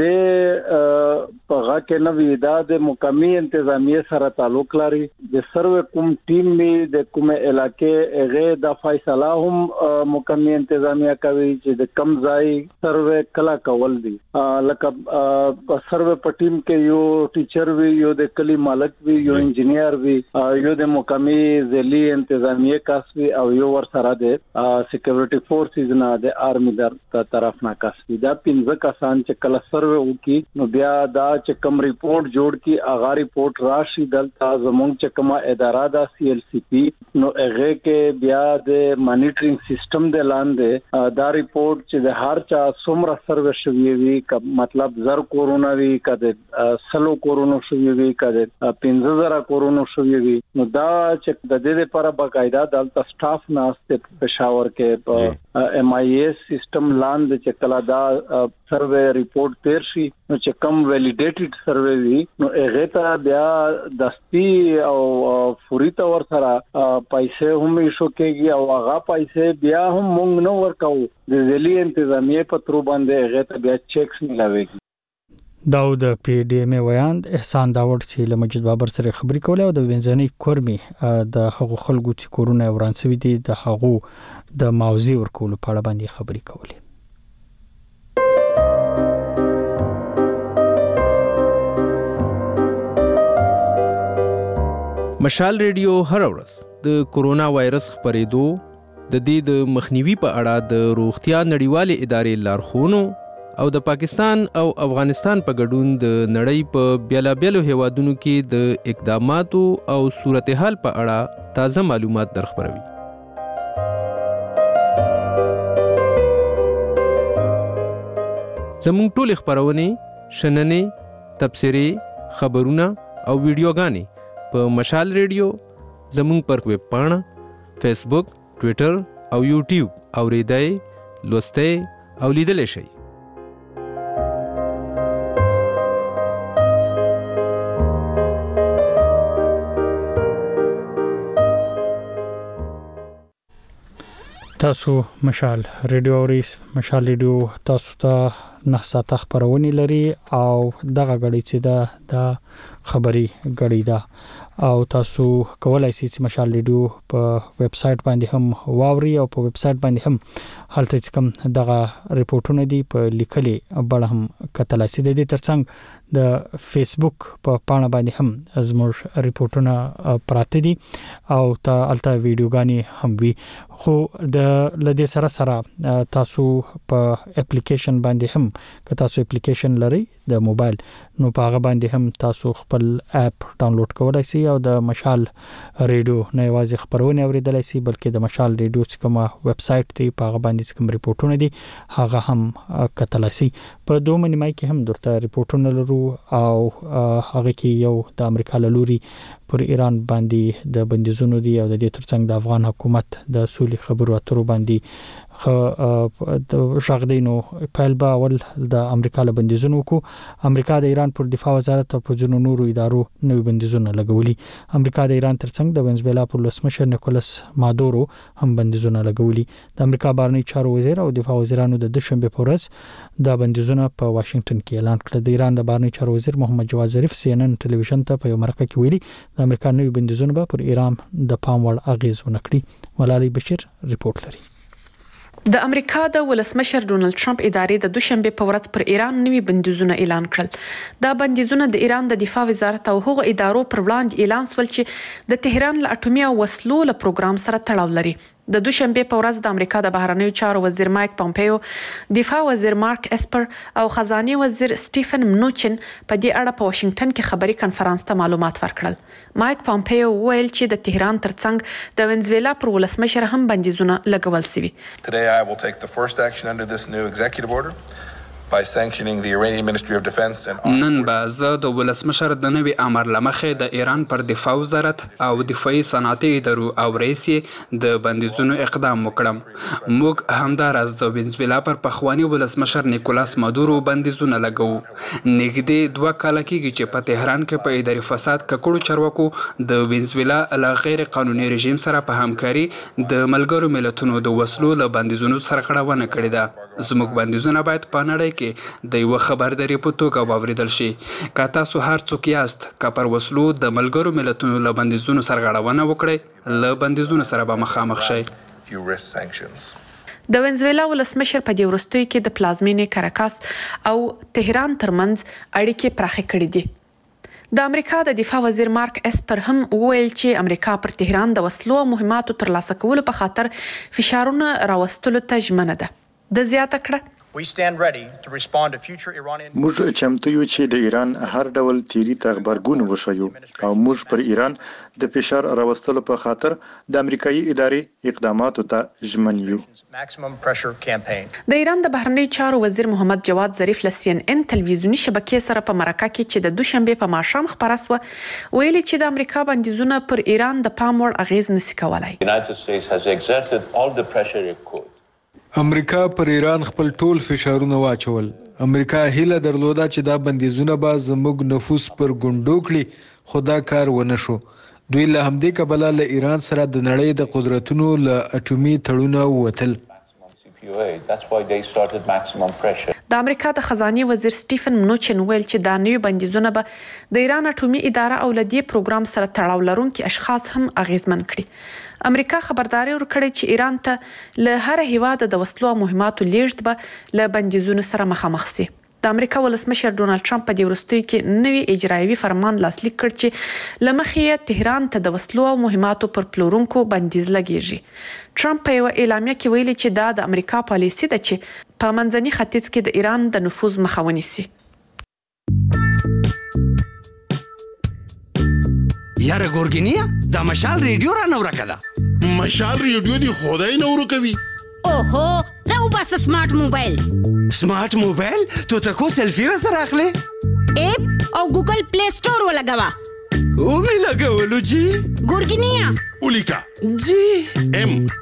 S20: دې په غا کې نو دا د مقامی انتظامیه سره تعلق لري د سروې کوم ټیم می د کوم علاقې هغه د فیصله هم مقامی انتظامیه کوي چې د کم ځای سروې کلا کول دي لکه سروې په ټیم کې یو ټیچر وی یو د کلی مالک وی یو انجینیر وی یو د مقامی ذلی انتظامیه کاسوي او یو ور سره د سکیورټي فورسز نه د آرمی در طرف نه کاسوي دا 15 کسان چې کله سروې وکي نو بیا دا چې کوم ریپورت جوړ کی اغا ریپورت راشي دلته زمونږ چې کومه اداره دا سی ال سی پی نو هغه کې بیا د مانیټرینګ سیستم د لاندې دا ریپورت چې د هر چا څومره سروې شوی وي مطلب زر کورونا وی کده سلو کورونا شوی وی کده 15000 کورونا شوی وی نو دا چې د دې لپاره باقاعده دلته سټاف ناشته پېښور کې په ایم آی ایس سیستم لاندې چې کلا دا سروې ریپورت تیر شي نو چې کم ویلیډیټډ سروې وی نو هغه ته بیا دستی او فوري تور سره پیسې هم ایشو کېږي او هغه پیسې بیا هم مونږ نو ورکاو د ذلی انتظامیه په تر باندې هغه ته بیا چیکس ملاويږي
S1: داود پی ډی ایم ویاند احسان داور چې له مجید بابر سره خبرې کوله او د منځنۍ کورمې د هغو خلکو چې کورونه ورانسوي دي د هغو د معاوضه ورکولو په اړه باندې خبرې کوله
S21: مشال ریډیو هر ورځ د کورونا وایرس خبرېدو د دې د مخنیوي په اړه د روغتیا نړیوالې ادارې لارښوونو او د پاکستان او افغانستان په ګډون د نړۍ په بیلابیلو هیوادونو کې د اقداماتو او صورتحال په اړه تازه معلومات درخبروي. زموږ ټول خبرونه شننې تبصرې خبرونه او ویډیوګانې په مشال ریډیو زموږ پر ویب پاڼه فیسبوک ټوئیټر او یوټیوب اوریدای لوستای او لیدل شي.
S1: تاسو مشال ریډیو اوریس مشال ریډیو تاسو ته 9 ساعت خبرونه لري او دغه غړي چې دا خبري غړي دا او تاسو کولای شئ چې مشال ریډیو په ویب سټ باندې هم واوري او په ویب سټ باندې هم هلته کوم دغه ریپورتونه دي په لیکلي بڼه هم کتلای شئ. د دې ترڅنګ د فیسبوک په پاڼه باندې هم زموږ ریپورتونه پراته دي او الته ویډیوګانی هم وي. خو د لدې سره تاسو په اپلیکیشن باندې هم که تاسو اپلیکیشن لرئ د موبایل نو په هغه باندې هم تاسو خپل اپ ډاونلوډ کولای شئ او د مشال ریډیو نه یوازې خبرونه اوریدلای شئ بلکې د مشال ریډیو چې کومه ویب سټ دی په هغه باندې کوم ریپورتونه دي هغه هم کتلای شئ. په دوه منیمای کې هم درته ریپورتونه لرو او هغه کې یو د امریکا له لوري پر ایران باندې د بندیزونو دي او د دې ترڅنګ د افغان حکومت د سولې خبرو اترو باندې د شغدینو پهلبا ول د امریکا له بندیزونو کو امریکا د ایران پر دفاع وزارت او په جنو نورو ادارو نوې بندیزونه لګولي. امریکا د ایران ترڅنګ د وینزویلا پر ولسمشر نیکولاس مادورو هم بندیزونه لګولي. د امریکا بهرنی چارو وزیر او دفاع وزیرانو د دوشنبه په ورځ د بندیزونه په واشنگټن کې اعلان کړ. د ایران د بهرنی چارو وزیر محمد جواد ظریف CNN ټلویزیون ته په یو مرکه کې ویلي د امریکا نوې بندیزونه به پر ایران د پام وړ اغیز ونه کړي. ملالۍ بشیر ریپورت لري.
S2: د امریکا د ولسمشر ډونالد ټرمپ ادارې د دوشنبه په ورځ پر ایران نوي بندیزونه اعلان کړل. دا بندیزونه د ایران د دفاع وزارت او هغو ادارو پر وړاندې اعلان شول چې د تهران له اټومي وسلو له پروګرام سره تړاو لري. د دوشنبه په ورځ د امریکا د بهرنیو چارو وزیر مایک پامپیو، دفاع وزیر مارک اسپر او خزانه وزیر سټیفن منوچن په دې اړه په واشنگټن کې خبري کانفرنس ته معلومات ورکړل. مایک پامپیو ویل چې د تهران ترڅنګ د وینزویلا پر ولسمشر هم بندیزونه لګول شوي.
S22: Today I will take the first action under this new executive order by sanctioning the Iranian Ministry of Defense and
S23: نن به زه د ولسمشر د نوي امر لمخې د ایران پر دفاع وزارت او دفاعي صنعتي ادارو او رئیس د بندیزونو اقدام وکړم. موږ همداراز د وینزویلا پر پخوانی ولسمشر نیکولاس مادورو بندیزونه لګو. نږدې 2 کال کېږي چې په تهران کې په اداري فساد ککړو چارواکو د وینزویلا له غیر قانوني رژیم سره په همکاري د ملګرو ملتونو د وسلو له بندیزونو سرغړونه کړې ده. زموږ بندیزونه باید په نړۍ کې د یو خبرداري په توګه واوریدل شي. که تاسو هر څوک یاست که پر وسلو د ملګرو ملتونو له بندیزونو سرغړونه وکړئ له بندیزونو سره به مخامخ شئ.
S2: د وینزویلا ولسمشر په دې وروستیو کې د پلازمینې کاراکاس او تهران ترمنځ اړیکې پراخې کړې دي. د امریکا د دفاع وزیر مارک اسپر هم وویل چې امریکا پر تهران د وسلو او مهماتو ترلاسه کولو په خاطر فشارونه راوستلو ته ژمنه ده. د زیاته کړه
S24: موږ چمتو یو چې د ایران هر ډول تیری ته غبرګون وښیو او موږ پر ایران د فشار راوستلو په خاطر د امریکایي ادارې اقداماتو ته ژمن یو.
S2: د ایران د بهرنی چارو وزیر محمد جواد ظریف له CNN تلویزیونی شبکې سره په مرکه کې چې د دوشنبه په ماښام خبره سوه ویلي چې د امریکا بندیزونه پر ایران د پام وړ اغیز نشي کولای.
S6: امریکا پر ایران خپل ټول فشارونه واچول. امریکا هیله درلوده چې دا بندیزونه به زموږ نفوس پر ګونډو کړي خو دا کار ونه شو. دوی له همدې کبله له ایران سره د نړۍ د قدرتونو له اټومي تړونه ووتل.
S2: د امریکا د خزانه وزیر سټیفن منوچن ویل چې دا نوي بندیزونه به د ایران اټومي اداره او له دې پروګرام سره تړاو لرونکي اشخاص هم اغیزمن کړي. امریکا خبرداري ورکړې چې ایران ته له هر هیواد د وسلو او مهماتو لیږد به له بندیزونو سره مخامخ شي. د امریکا ولسمشر ډونالد ټرمپ په دې وروستیو کې نوي اجرایوي فرمان لاسلیک کړ چې له مخې تهران ته د وسلو او مهماتو پر پلورونکو بندیز لګیږي. ټرمپ په یو اعلامیه کې ویلي چې دا د امریکا پالیسي ده چې په منځني ختیځ کې د ایران د نفوذ مخه ونیسي.
S25: یاره ګورګینیا دا مشال ریډیو را نو راکده.
S26: مشال ریډیو دی خدای نو ورکوي.
S27: اوهو راو بس سمارټ موبایل.
S25: سمارټ موبایل تو تکو سلفی را سره اخلي
S27: اپ او ګوګل پلی سٹور ولګوا.
S25: او می لګولو جی
S27: ګورګینیا
S26: اولیکا
S25: جی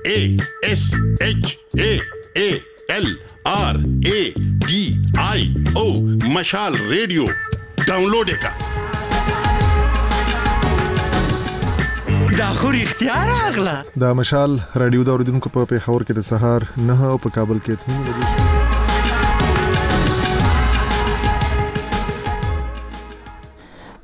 S26: MASHALRADIO مشال ریډیو ډاونلوډ کا.
S25: دا خو اختیار اغلا.
S6: دا مشال رادیو دا اوریدونکو په پیښور کې د سهار 9 او په کابل کې 3 بجې.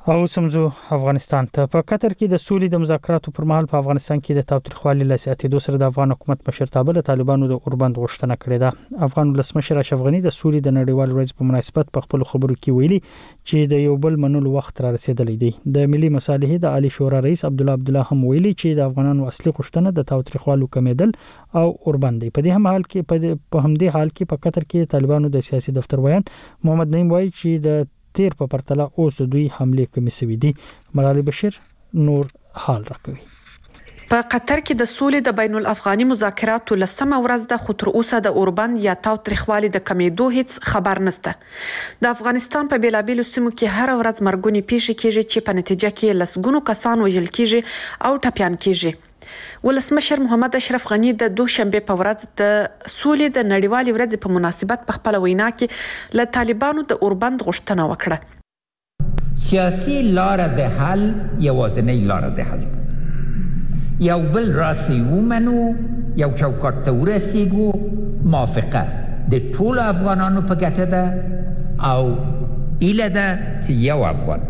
S1: او سمزو افغانستان ته په قطر کې د سولې د مذاکراتو پر مهال په افغانستان کې د تاوتریخوالي له زیاتېدو سره د افغان حکومت مشرتابه د طالبانو د اوربند غوښتنه کړې ده. افغان ولسمشر اشرف غني د سولې د نړیوال ورځ په مناسبت په خپل خبرو کې ویلي چې د یو بل منلو وخت را رسیدلی دی. د ملي مصالحې د عالی شورا رئیس عبدالله هم ویلي چې د افغانانو اصلي غوښتنه د تاوتریخوالو کمیدل او اوربند دی. په دې حال کې په قطر کې طالبانو د سیاسي دفتر ویان محمد نعیم وایي چې د تیر په پرتله اوس دوی حمله کمی سوي دي. ملالي بشیر نور حال راکوي.
S2: په قطر کې د سولې د بین الافغاني مذاکراتو لسمه ورځ د خطر اوسه د اوربند یا تاوتریخوالي د کمیدو هیڅ خبر نشته. د افغانستان په بیلابیلو سیمو کې هر ورځ مرګونی پیښې کیږي چې په نتیجه کې لسګونو کسان وژل کیږي او ټپيان کیږي. ولسمشر محمد اشرف غني د دوشنبه په ورځ د سولې د نړیوالې ورځې په مناسبت په خپل وینا کې له طالبانو د اوربند غوښتنه وکړه.
S3: سیاسي لار د حل یوازینی لار د حل یو بل راسي ومنو یو چوکاټ ته ورسیږو موافقه د ټول افغانانو په ګټه ده او ایله ده چې یو افغان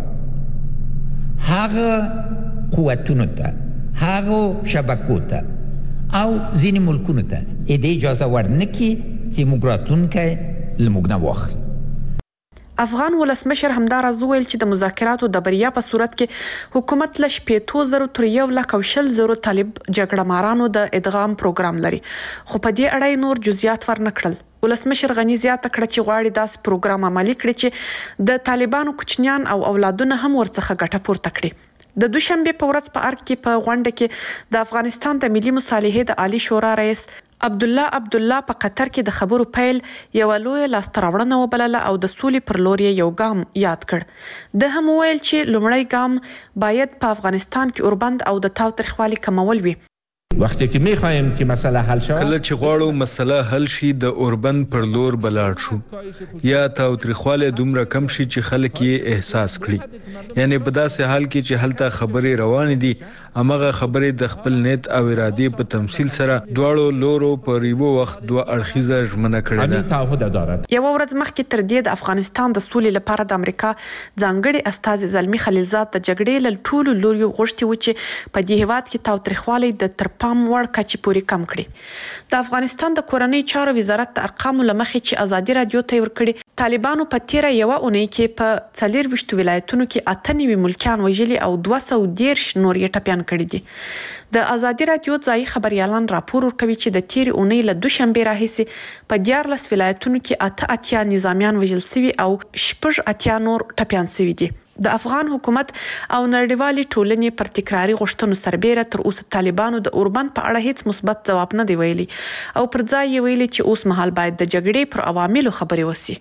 S3: هغه قوتونو ته هغه شبکو ته او ځینې ملکونو ته د اجازه ورنکي چې موږ راتلونکی له موږ نه واخلي.
S2: افغان ولسمشر همداراز وویل چې د مذاکراتو د بریا په صورت کې حکومت له 5,000 تر 1,20,000 طالب جګړه مارانو د ادغام پروګرام لري، خو په دې اړه نور جزئیات ورنکړل. ولسمشر غني زیاته کړه چې غواړي داس پروګرام عملي کړي چې د طالبانو کوچنیان او اولادونه هم ورڅخه ګټه پورته کړي. د دوشنبه په ورځ په ارګ کې په غونډه کې د افغانستان د ملي مصالحې د عالی شورا رئیس عبدالله په قطر کې د خبرو پیل یو لوی لاستراوړنه وبلله او د سولې پر لور یو ګام یاد کړ. د هم ویل چې لومړی ګام باید په افغانستان کې اوربند او د تاوتریخوالي کمول وي.
S5: وقتی که می‌خوایم که مسئله حل شود
S7: کله چې غواړو مسله حل شي د اوربند پر لور بلاړ شو یا تاوتریخواله دومره کم شي چې خلک یې احساس کړي. یعنی په داسې حال کې چې هلته خبرې روانې دي امغه خبرې د خپل نیت او ارادې په تمثيل سره دواړو لورو په یو وخت دوه اړخیزه ژمنه کړې
S2: ده. یو ورځ مخکې تر دې د افغانستان د سولې لپاره د امریکا ځانګړي استازي زلمی خلیلزاد د جګړې له ټولو لوري غوښتي و چې په دې هیواد کې تاوتریخواله د تر پام وړ کچې پورې کم کړي. د افغانستان د کورنۍ چارو وزارت د ارقامو لمخې چې ازادي رادیو ته ورکړي طالبانو په تیره یو اونۍ کې په 24 ولایتونو کې 98 ملکیان وژلي او 213 نور یې ټپيان کړي دي. د ازادي رادیو ځای خبريالان راپور ورکوي چې د تیرې اونۍ له دوشنبه راهیسې په 14 ولایتونو کې 88 نظامیان وژل شوي او 88 نور ټپيان شوي دي. د افغان حکومت او نړیوالې ټولنې پر تکراري غوښتنو سربېره تر اوسه طالبانو د اوربند په اړه هیڅ مثبت ځواب نه دی ویلي او پر ځای یې ویلي چې اوس مهال باید د جګړې پر عواملو خبرې وشي.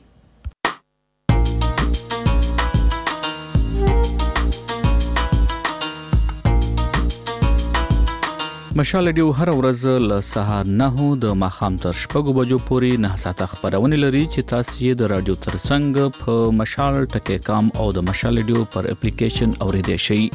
S8: مشال ډیو هر ورځ له سهار 9 د ماښام تر 6 بجو پورې 9 ساعته خبرونه لري چې تاسو یې د رادیو ترڅنګ په مشال ټکی کام او د مشال ډیو پر اپلیکیشن اوریدئ شئ.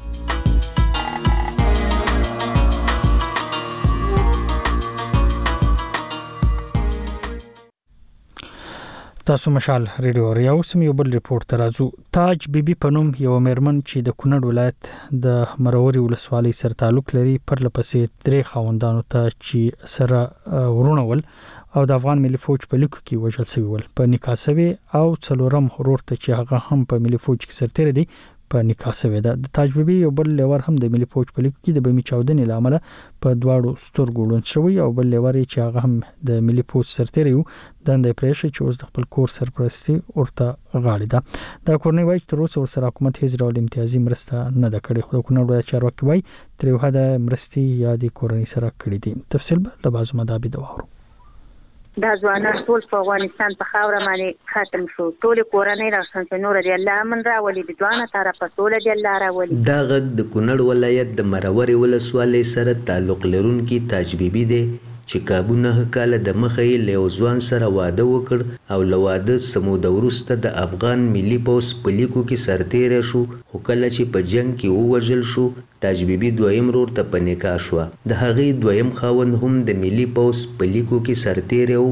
S1: تاسو مشال ریډیو اوریا اوس یو بل ریپورت ترازو. تاج بیبي پنوم یو میرمن چې د کونړ ولایت د مروري ولسوالۍ سره تعلق لري پر لپسې درې خاوندانو ته چې سره ورونول او د افغان ملي فوج په لیکو کې وژل شوی ول په نکاح سوي او څلورم ورور ته چې هغه هم په ملي فوج کې سرتیر دي په نکاح سوی ده. د تاج بیبي یو بل لیور هم د ملي فوج په لیکو کې د بمی چاودنې لامل په دواړو سترګو ړوند شوی او بل لیور چې هغه هم د ملي فوج سرتیر یو دنده پرېښه چې اوس د خپل کور سرپرستی ورته غاړي ده. دا کورنۍ وایي چې تر اوسه ورسره حکومت هیڅ ډول امتیازي مرسته نه ده کړې، خو د کونړ ولایت چارواکي وایي تر یو حده مرستې یا د کورنۍ سره کړې دي. تفصیل به له بازو مدابي د واورو.
S9: دا ځوانان ټول په افغانستان په خاوره باندې ختم شو. ټول کورنۍ راځي چې نور دی الله من راولي د ځوانه طرفه ټول دی الله راولي.
S10: دا غږ د کونړ ولایت د مروري ولسوالۍ سره تعلق لرونکي تاج بیبي دی چې کابو 9 کال د مخې له ځوان سره واده وکړ او له واده سموده وروسته د افغان ملي پوس په لیکو کې سرتیر شو، خو کله چې په جنگ کې ووژل شو تاج بیبي دویم رور ته په نکاح شو. د هغې دویم خاوند هم د ملي پوس په لیکو کې سرتیر و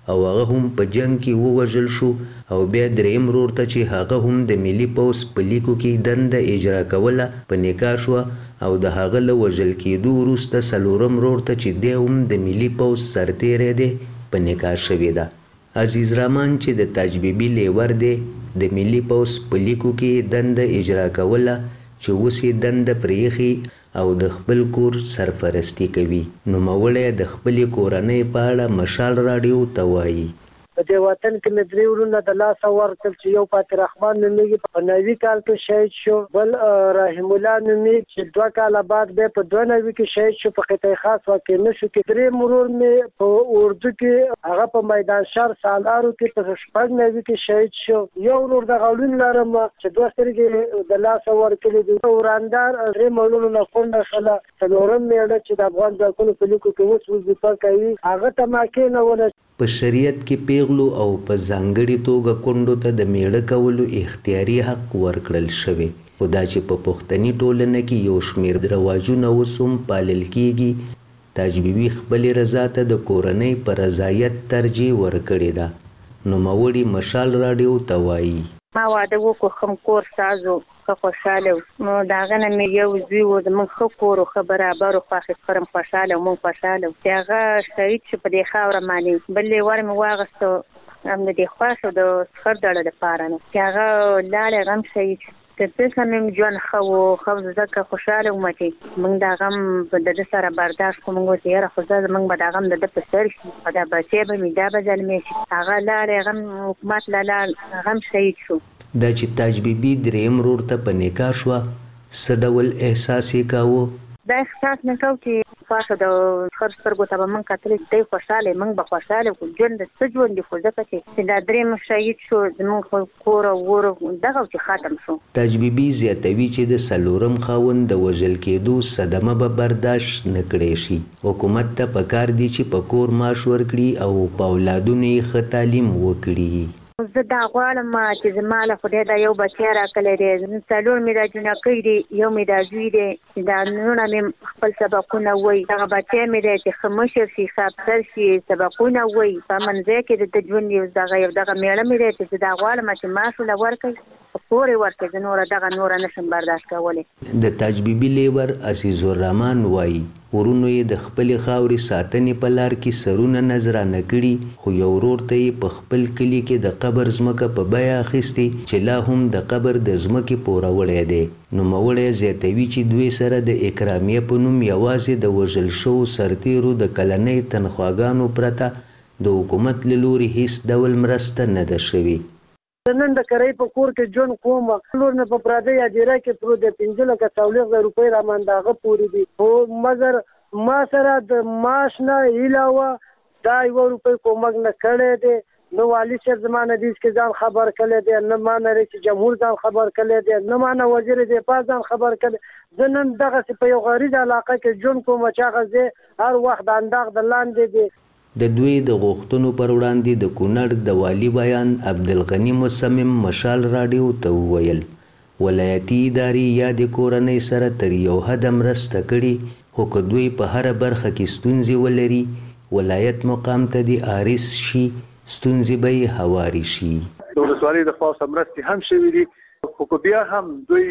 S10: او هغه هم په جنگ کې ووژل شو او بیا دریم ورور ته چې هغه هم د ملي پوځ په لیکو کې دنده اجرا کوله په نکاح شوه او د هغه له وژل کېدو وروسته څلورم ورور ته چې دی هم د ملي پوځ سرتیری دی په نکاح شوې ده. عزیز رحمان چې د تاج بیبي لیور دی د ملي پوځ په لیکو کې دنده اجرا کوله چې اوس یې دنده پرېښي او د خپل کور سرپرستی کوي. نوموړی د خپلې کورنۍ په اړه مشال راډیو ته وایي.
S11: په دې وطن کې مې درې ورونه د لاسه ورکړل چې یو فاتح رحمان نومیږي په 90 کال کې شهید شو، بل رحیم الله نومیږي چې 2 کاله بعد بیا په 92 کې شهید شو په قطعه خاص واقع نشو کې. درې مرور مې په اردو کې هغه په میدان شهر سالارو کې په 96 کې شهید شو. یو ورور د غړون لرم چې 2 سترګې د لاسه ورکړل دي. وراندار درې مولونو نه کونډه شله څلورم میړه چې د افغان ځواکونو په لیکو کې اوس وظیفه کوي هغه ته ماکې نه ونه.
S10: په شریعت کې پیغلو او په ځانګړي توګه کونډو ته د میړه کولو اختیاري حق ورکړل شوی، خو دا چې په پښتني ټولنه کې یو شمېر رواجونه اوس هم پالل کیږي. تاج بیبي خپلې رضا ته د کورنۍ په رضایت ترجیح ورکړې ده. نوموړي مشال راډیو ته وایي.
S9: ما واده وکړو ښه کور سازو ښه خوشحاله و. نو د هغه نه مې یو زوی و زموږ ښه کور و ښه برابر و خو اخېستره م خوشحاله و موږ خوشحاله و چې هغه شهید شو په دې خاوره باندې. بل لیور مې واغېستو هم د دې خوښ و د سخر دړه دپاره نو چې هغه لاړې هغه هم شهید شو. تر څه مې ژوند ښه و ښه ځکه خوشحاله وم چې موږ د هغه هم د ده سره برداشت کړو. موږ وایو یاره خو زه موږ به د هغه هم د ده په سر شي او دا بچی به مې دا به زلمی شي. هغه لاړې هغه هم حکومت له لاړ هغه هم شهید شو.
S10: دا چې تاج بیبي دریم ورور ته په نکاح شوه څه ډول احساس یې کاوه؟
S9: دا احساس مې کاوه چې خوښه د خر سترګو ته به موږ کتلې چې دی خوشحاله موږ به خوشحاله کړو. ژوند د څه ژوند دی خو ځکه چې دا درېیم شهید شو زموږ کور او ور دغه چې ختم شو.
S10: تاج بیبي زیاتوي چې د څلورم خاوند د وژل کېدو صدمه به برداشت نه کړی شي. حکومت ته پکار دی چې په کور معاش ورکړي او په اولادونو یې ښه تعلیم وکړي.
S9: زه دا غواړم چې زما له خدای دا یو بچی راکړی دی. څلور مې دا جنکۍ دی یو مې دا زوی دی چې دا نونه مې خپل سبقونه وایي. دغه بچی مې دی چې ښه مشر شي ښه افسر شي سبقونه وایي. په منځی کې د ده ژوند یو دغه میړه مې دی چې زه دا غواړم چې معاش له ورکړي کور یې ورکړي. زه نوره دغه نوره نشم برداشت کولی.
S10: د تاج بیبي لیور عزیز الرحمان وایي ورونو یې د خپلې خاورې ساتنې په لار کې سرونه نذرانه کړي، خو یو ورور ته یې په خپل کلي کې د قبر ځمکه په بیه اخیستې چې لا هم د قبر د ځمکې پوروړی دی. نوموړی زیاتوي چې دوی سره د اکرامیه په نوم یوازې د وژل شوو سرتیرو د کلنۍ تنخواګانو پرته د حکومت له لوري هیڅ ډول مرسته نه ده شوې.
S11: نن د کرۍ په کور کې ژوند کوم لور مې په پردۍ اجیره کې پروت دی 15,000 روپۍ راماندې هغه پورې دي. خو مګر ما سره د معاش نه علاوه دا 1 روپۍ کومک نه کړی دی. نو والي صاحب زما نه دیس کې ځان خبر کړی دی، نه ما نه رئیس جمهور ځان خبر کړی دی، نه ما نه وزیر دفاع ځان خبر کړی. زه نن دغسې په یو غریزه علاقه کې ژوند کوم چې هغه ځای هر وخت د انداغ د لاندې دی.
S10: د دوی د غوښتنو پر وړاندې د کونړ د والي بیان عبدالغني مصمم مشال راډیو ته وویل ولایتي ادارې یا د کورنۍ سره تر یو حده مرسته کړي، خو که دوی په هره برخه کې ستونزې ولري ولایت مقام ته د عارض شي ستونزې به یې هواري شي.
S12: د ولسوالۍ د خوا مرستې هم شوي دي، خو که بیا هم دوی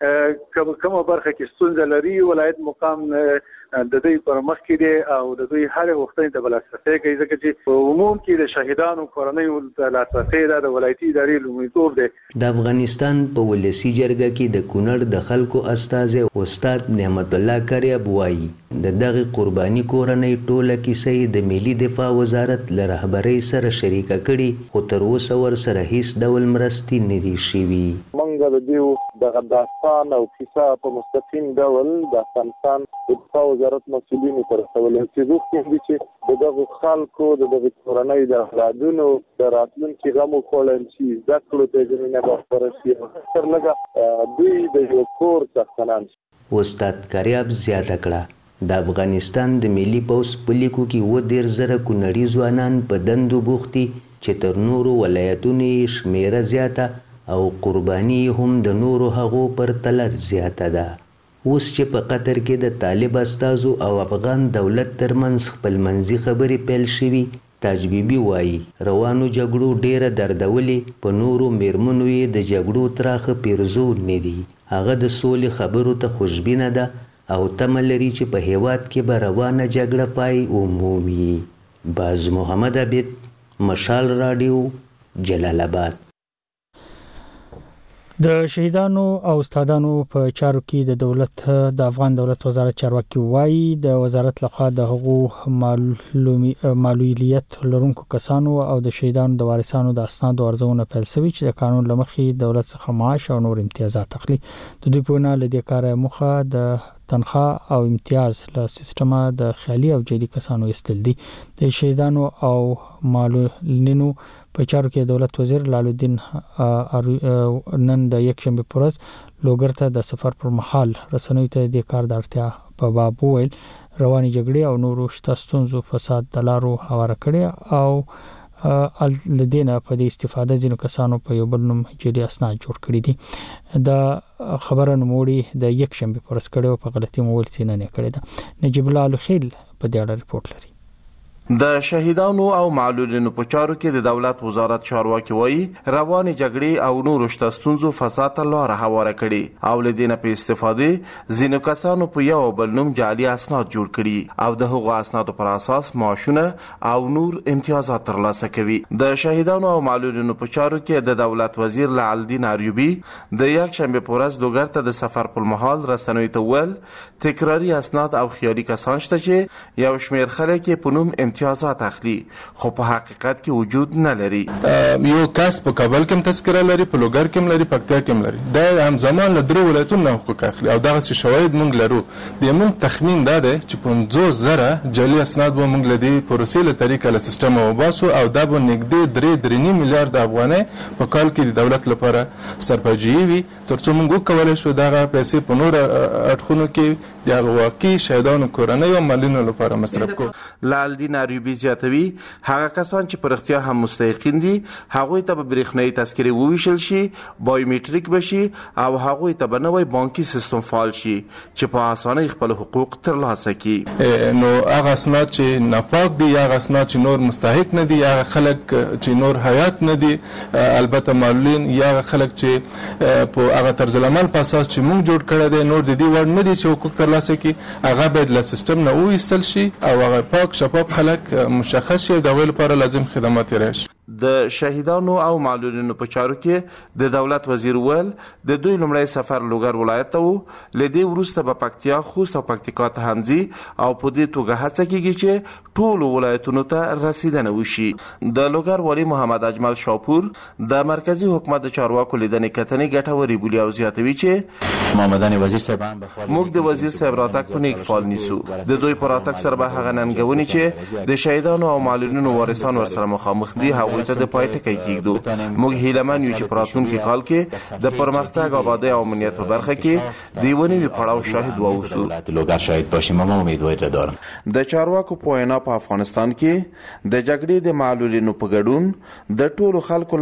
S12: کومه برخه کې ستونزه لري ولایت مقام د دوی پر مخ کې دی او د دوی هرې غوښتنې ته به لاسرسی کوي، ځکه چې په عموم کې د شهیدانو کورنیو ته لاسرسی دا د ولایتي ادارې لومړیتوب دی.
S10: د افغانستان په ولسي جرګه کې د کونړ د خلکو استازی استاد نعمت الله کریاب وایي د دغه قرباني کورنۍ ټوله کیسه یې د ملي دفاع وزارت له رهبرۍ سره شریکه کړي، خو تر اوسه ورسره هیڅ ډول مرستې نه دي شوي.
S13: موږ د دې دغه داستان او کیسه په مستقیم ډول د افغانستان د دفاع وزارت مسؤلینو ته رسولی چې غوښتي دي چې د دغو خلکو د دغې کورنۍ د اولادونو د راتلونکي غم وخوړل شي، زده کړو ته زمینه برابره شي، تر لږه دوی د یو کور څښتنان شي.
S10: استاد کریاب زیاته کړه د افغانستان د ملي پوځ په لیکو کې 13,000 کونړي ځوانان په دندو بوختي چې تر نورو ولایتونو یې شمیره زیاته او قرباني هم د نورو هغو پر تله زیاته ده. اوس چې په قطر کې د طالب استازو او افغان دولت ترمنځ خپلمنځي خبرې پیل شوي، تاجبیبي وایي روانو جګړو ډیره دردولې په نورو میرمنو یې د جګړو تراخه پیرزو نه دي. هغه د سولې خبرو ته خوشبینه ده او تمه لري چې په هیواد کې به روانه جګړه پای ومومي. باز محمد عبید، مشال رادیو، جلال آباد.
S1: د شهیدانو او استادانو په چارو کې د افغان دولت وزارت چارواکي وایي د وزارت لخوا د حقوق معلولیت لرونکو کسانو او د شهیدانو د وارثانو د اسنادو ارزونه پیل شوی چې د قانون لمخې دولت څخه معاش او نور امتیازات اخلي. د دوی په وینا لدې کار مخه د تنخواه او امتیاز له سیستمه د خیالي او جعلي کسانو استل دي. د شهیدانو او معلولینو په چارو کې دولت وزیر لالودین نن د یکشنبه پر ورځ لوګر ته د سفر پر مهال رسنیو ته د کار د اړتیا په باب ویل رواني جګړې او نورو شته ستونزو فساد د لارو هواره کړي او لدينا په دې استفاده ځینو کسانو په یو بل نوم جدي اسناد جوړ کړي دي. د خبره نوموړي د یکشنبه پر ورځ کړي په غلطي مول سینه نه کړي ده. نجیب الله الخیل په دې اړه ریپورت لري.
S4: د شهیدانو او معلولینو په چارو کې د دولت وزارت چارواکي وایي رواني جګړې او نورو شته ستونزو فساد ته لار هواره کړي او لدينا په استفاده ځینو کسانو په یو بل نوم جعلي اسناد جوړ کړي او د هغو اسنادو پر اساس معاشونه او نور امتیازات ترلاسه کوي. د شهیدانو او معلولینو په چارو کې د دولت وزیر لعلدین ایوبی د یکشنبه په ورځ لوګر ته د سفر پر مهال رسنیو ته ویل تکراری اسناد او خیالي کسان شته چې یو شمېر خلک په نوم امتیازات اخلي خو په حقیقت کې وجود نه لري.
S14: یو کس په کابل کې تذکره لري، په لوګر کې لري، پکتیا کې لري. دا هم زمان له درو ولایتونو حقوق اخلي او دغه څه شواهد مونږ لرو. د موږ تخمین دا دی چې 50,000 جعلي اسناد به مونږ لدی پروسې له طریقه له سیستم وباسو او دا به نږدې 3.5 میلیارډ افغانۍ په کال کې د دولت لپاره سرپاجي وي ترڅو موږ وکولای شو دغه پیسې په نور اړخونو کې د واقعي شهیدانو کورنۍ او مالونو لپاره مصرف کو.
S4: لالدین ایوبی زیاتوي هغه کسان چې پر اختیار هم مستحقین دي هغه ته به برېښنايي تذکره وویشل شي، بایومټریک بشي او هغه ته به نوې بانکي سیستم فعال شي چې په اسانۍ خپل حقوق ترلاسه کړي.
S14: نو هغه اسناد چې ناپاک دي، هغه اسناد چې نور مستحق نه دي، هغه خلک چې نور حیات نه دي، البته معلولین یا خلک چې په هغه طرز العمل په اساس چې موږ جوړ کړی دی نور د دې وړ نه دي چې حقوق ترلاسه کړي، هغه باید له سیستم نه وایستل شي او هغه پاک شفاف خلک مشخص شي د ویل لپاره لازم خدمات یې راشي.
S4: د شهیدانو او معلولینو په چارو کې د دولت وزیر ویل د دوی لومړی سفر لوګر ولایت ته و، لدې وروسته په پکتیا، خوست او پکتیکا ته هم ځي او په دې توګه هڅه کیږي چې ټول ولایتونو ته رسیدنه وشي. د لوګر والی محمد اجمل شاپور د مرکزی حکومت د چارواکو لیدنې کتنې ګټورې بولي او زیاتوي چې
S15: محمد وزیر صاحب
S4: موږ د وزیر صاحب راتګ په نیک فال نیسو. د دوی پر راتګ سره به هغه ننګونی چې د شهیدانو او معلولینو وارثان ورسره مخامخ دي هغوی ته د پای ټکی کېږدو. موږ هیلهمن یو چې په راتلونکي کال کې د پرمختګ، آبادۍ او امنیت په برخه کې د یو نوي پړاو شاهد واوسو.
S15: لوګر شاهد باشیم. ما امیدواری دارم.
S4: د چارواکو په وینا په افغانستان کې د جګړې د معلولینو په ګډون د ټولو خلکو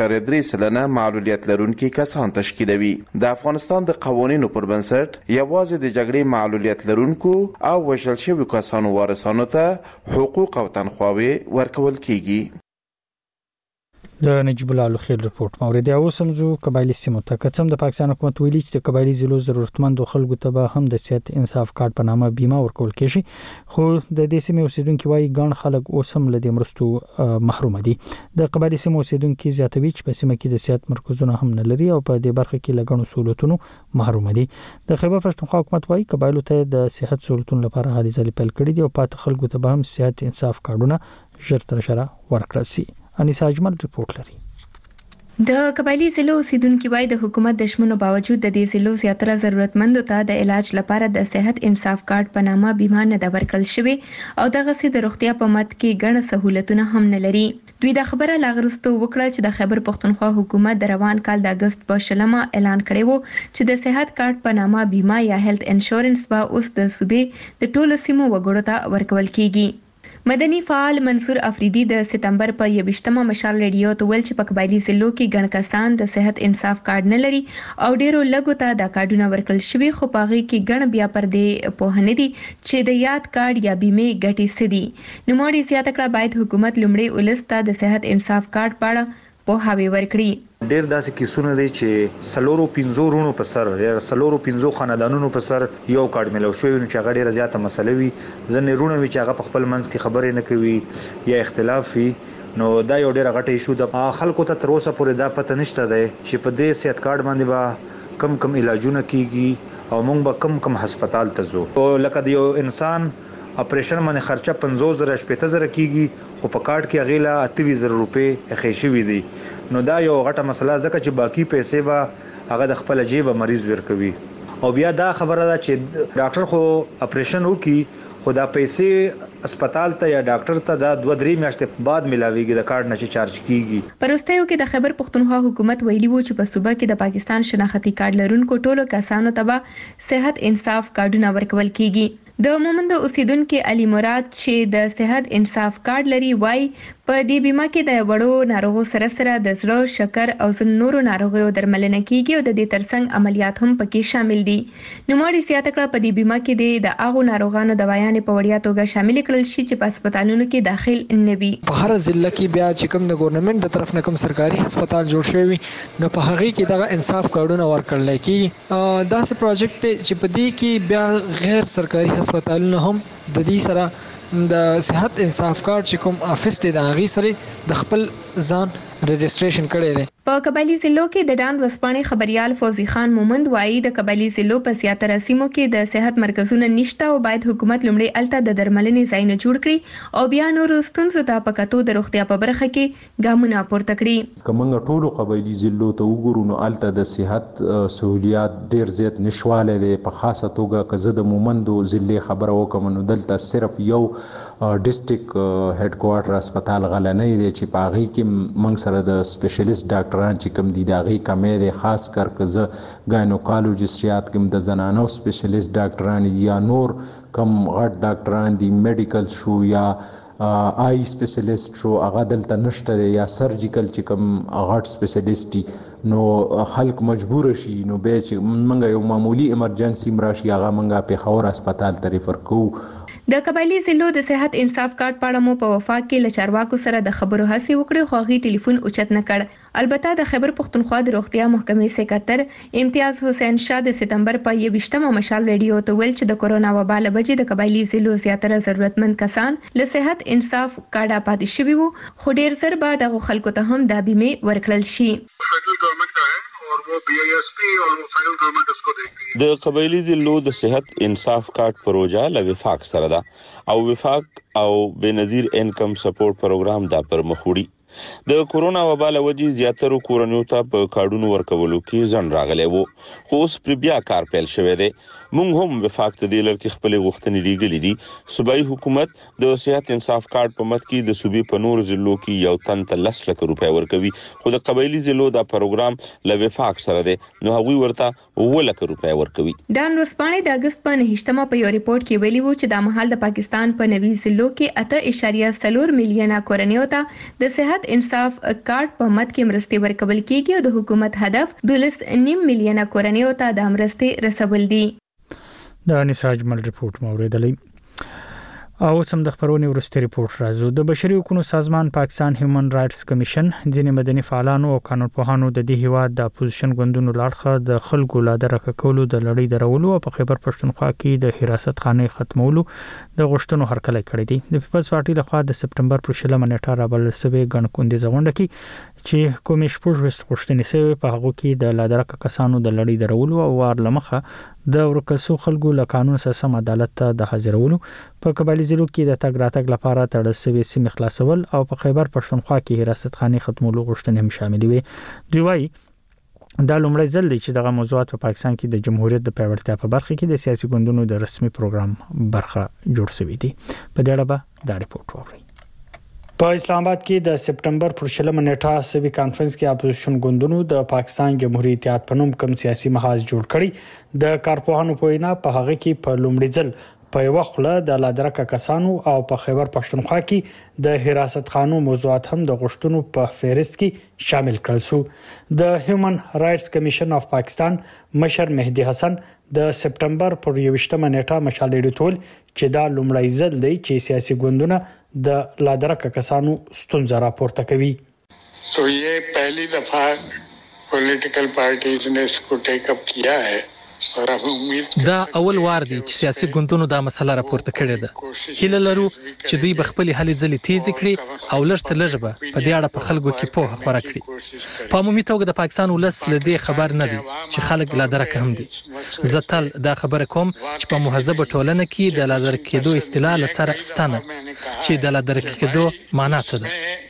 S4: 3.3% معلولیت لرونکي کسان تشکیلوي. د افغانستان د قوانینو پر بنسټ یوازې د جګړې معلولیت لرونکو او وژل شویو کسانو وارثانو ته حقوق او تنخواه‌وي ورکول کیږي.
S1: د نجیب الله الخیل ریپورت مورید او سمزو قبایلی سیمو ته قسم د پاکستان حکومت ویلي چې د قبایلی ضلعو ضرورتمند خلکو ته به هم د صحت انصاف کارت په نامه بیمه ورکول کیږي، خو د دې سیمې اوسیدونکو وايي ګڼ خلک اوس هم له دې مرستو محروم دي. د قبایلی سیمو اوسیدونکو زیاتوي چې په سیمه کې د صحت مرکزونه هم نه لري او په دې برخه کې لګڼو سہولتونو محروم دي. د خیبر پښتونخوا حکومت وايي قبایلو ته د صحت سہولتونو لپاره هلي ځلې پیل کړي دي او پات خلکو ته به هم صحت انصاف کارتونه ژر تر ژره ورکړل شي. انیسا اجمل ریپورت لري.
S16: د قبایلی ضلعو اوسیدونکو وايي د حکومت د شمنو باوجود د دې ضلعو زیاتره ضرورتمندو ته د علاج لپاره د صحت انصاف کارت په نامه بیمه نه د ورکړل شوی او دغه سي د روغتیا په مد کې ګڼ سہولتونه هم نه لري. دوی د خبره لاغرستو وکړه چې د خیبر پښتونخوا حکومت د روان کال د اگست په 20 اعلان کړی وو چې د صحت کارت په نامه بیمه یا هیلث انشورنس به اوس د صوبې د ټولو سیمو وګړو ته ورکول کیږي. مدني فعال منصور افریدي د سپتمبر په 28مه مشال ریډیو ته ویل چې په قبایلی ضلعو کې ګڼ کسان د صحت انصاف کارت نه لري او ډیرو لګو ته د کارډونه ورکړل شوی خو پاغي کې ګڼ بیا پر دې په نه دي چې د یاد کارت یا بیمه ګټي سدي نو موري زیاته کړه باید حکومت لومړی ولسته د صحت انصاف کارت پاړه په هاوی ورکړي.
S17: ډیر داسې کیسونه دي چې سلورو 15 رونو په سر یا سلورو 15 خاندانونو په سر یو کارت ملو شوی نو چې غړي رضایت مسله وي ځنې رونه وی چې هغه په خپل منځ کې خبرې نه کوي یا اختلاف وي نو دا یو ډیر غټه ایشو د خلکو ته تر اوسه پورې دا پته نشته دی چې په دې صحت کارت باندې با کم علاجونه کیږي او موږ به کم هسپتال ته ځو او لکه د یو انسان اپریشن باندې خرچه 50,000 شپږ کیږي خو په کارت کې غیلا 28,000 روپے اخیشي وي دي نو دا یو غټه مسله ځکه چې باقی پیسې به هغه د خپل جیب مریض ورکوي او بیا دا خبره ده چې ډاکټر خو اپریشن وکي خو دا پیسې هسپتال ته یا ډاکټر ته دا 2-3 میاشتې بعد ملاويږي د کارت نه چارج کیږي.
S16: پرستیو کې د خیبر پختونخوا حکومت ویلي وو چې په صوبه کې د پاکستان شناختی کارت لرونکو ټولو کسانو ته صحت انصاف کارتونه ورکول کیږي. د مومند اوسیدونکو علي مراد چې د صحت انصاف کارت لري وای په دې بیمه کې د وړو ناروغو سره د زړه شکر او نورو ناروغیو درملنه کیږي او د دې ترڅنګ عملیات هم پکې شامل دي. نو موري زیاته کړه په دې بیمه کې د هغو ناروغانو دوايانې په وړیا توګه شامل کړل شي چې په هسپتالونو کې داخل نه وي.
S18: په هر ضلع کې بیا چې کوم د ګورنمنت د طرف نه کوم سرکاري هسپتال جوړ شوی نو په هغه کې د انصاف کارتونه ورکړل کیږي. دا څه پروجیکټ چې په دې کې بیا غیر سرکاري هسپتالونه هم د دې سره د صحت انصاف کارت چې کوم افیس دی د هغه سره د خپل ځان رجسټریشن کړی دی.
S16: په قبایلی ضلعو کې د ډان وسپانې خبريال فوزي خان مومند وایي د قبایلی ضلعو په سیاتره سیمو کې د صحت مرکزونه نشته او باید حکومت لومړی الته د درملنې ځایونه جوړ کړي او بیا نور ستونزو ته په کتو د روغتیا په برخه کې ګامونه پورته کړي.
S19: کومه ټولو قبایلی ضلعو ته وګورو نو الته د صحت سہولیات ډیر زیات نشواله دي په خاصه توګه که زه د مومندو ضلع خبره وکم نو دلته صرف یو ډیسټریکټ هډ کوارټر هسپتال غلنۍ دی چې په هغه کې موږ سره د سپیشلیست ډاکټران چې کوم دي د هغې کمې دی خاص کر که زه ګاینوکالوجسټ یاد کوم د زنانو سپیشلیست ډاکټران یا نور کم غټ ډاکټران دي میډیکل شو یا آی سپیشلیست شو هغه دلته نشته دی یا سرجیکل چې کوم غټ سپیشلیست دي نو خلک مجبور شي نو به چې موږ یو معمولی ایمرجنسي مراشي هغه موږ پېښور هسپتال ته ریفر کوو.
S16: د قبایلی ضلعو د صحت انصاف کارت په اړه مو په وفاق کې له چارواکو سره د خبرو هڅه وکړه خو هغه ټلیفون اوچت نه کړ. البته د خیبر پختونخوا د روغتیا محکمې سکرټر امتیاز حسین شاه د سپتمبر په 28مه مشال ریډیو ته ویل چې د کورونا وبا له وجې د قبایلی ضلعو زیاتره ضرورتمند کسان له صحت انصاف کارت پاتې شوي وو خو ډیر زر به دغه خلکو ته هم د بیمه ورکړل شي.
S20: د قبایلی ضلعو د صحت انصاف کارت پروژه له وفاق سره ده او وفاق او بنظیر انکم سپورټ پروګرام دا پر مخوړي. د کورونا وبا له وجې زیاتره کورنیو ته په کارډونو ورکولو کې ځن راغلی وو خو اوس پر بیا کار پیل شوی دی. موږ هم وفاق ته د لړ کې خپل غوښتنې لېږلې دي. صوبایي حکومت د صحت انصاف کارت په مت کې د صوبې په نور ضلعو کې یو تن ته 10 لک روپۍ ورکوي خو د قبایلی ضلعو دا پروګرام له وفاق سره دی نو هغوی ورته 2 لک روپۍ ورکوي.
S16: ډان وسپانې د اگست په 9مه په یو ریپورت کې ویلي وو چې د مهال د پاکستان په 90 ضلعو کې 8.4 میلیونه کورنیو ته د صحت انصاف کارت په مت کې مرستې ورکول کیږي او د حکومت هدف 12.5 میلیونه کورنیو ته د مرستې رسول دي.
S1: د نساج مل ریپورت موریدلی او سم د خبرونې ورسته ریپورت راځو. د بشري حقوقو سازمان پاکستان هیومن رائټس کمیشن ځینې مدني فعالانو او قانونپوهانو د دې هیواد د اپوزیشن ګوندونو لاړخه د خلکو لا درک کولو د لړۍ درولو او په خیبر پښتونخوا کې د حراست خانه ختمولو د غوښتنو هرکلی کړی دی. د پیپلز پارټي لخوا د سپتمبر پر 16 نیټه رابل سوي ګڼ کندې زغونډه کې چې کومې شپږ وست غوښتنې سوي په هغه کې د لادرک کسانو د لړۍ درولو او وار لمخه د ورکسو خلکو له قانون سره سم عدالت ته د حاضرولو په قبایلی ضلعو کې د تګ راتګ لپاره تړل شوی سیمې خلاصول او په خیبر پښتونخوا کې حراست خانه ختمولو غوښتنې هم شامل وي. دوی وايي دا لومړی ځل دی چې دغه موضوعات په پاکستان کې د جمهوریت د پیاوړتیا په برخه کې د سیاسي ګوندونو د رسمي پروګرام برخه جوړ شوی دی. په دې اړه به دا ریپورت ووري. په اسلام آباد کې د سپتمبر پر 16 نیټه سوي کانفرنس کې اپوزیشن ګوندونو د پاکستان جمهوریت اتحاد په نوم کوم سیاسي محاذ جوړ کړي. د کارپوهانو په وینا په هغه کې په لومړي ځل په یو خوله د لادرکه کسانو او په خیبر پښتونخوا کې د حراست خانو موضوعات هم د غشتونو په فهرست کې شامل کړل شو. د هیومن رائټس کمیشن اف پاکستان مشر مهدی حسن د سپټمبر پر 21 نیټه مشالې ډیټول چې دا لومړی ځل دی چې سیاسي ګوندونه د لادرکه کسانو ستونزه راپورته کوي.
S21: तो ये पहली दफा पॉलिटिकल पार्टीज ने इसको टेक अप किया है.
S22: دا اول وار دی چې سیاسي ګوندونو دا مسله راپورته کړې ده. هیله لرو چې دوی به خپل هلې ځلې تیز کړي او لږ تر لږه به په دې اړه په خلکو کې پوهه خپره کړي. په عمومي توګه د پاکستان ولس له دې خبر نه دی چې خلک لادرکه هم دي. زه تل دا خبره کوم چې په مهذبه ټولنه کې د لادرکه کېدو اصطلاح له سره ستنه چې د لادرکه کېدو معنا څه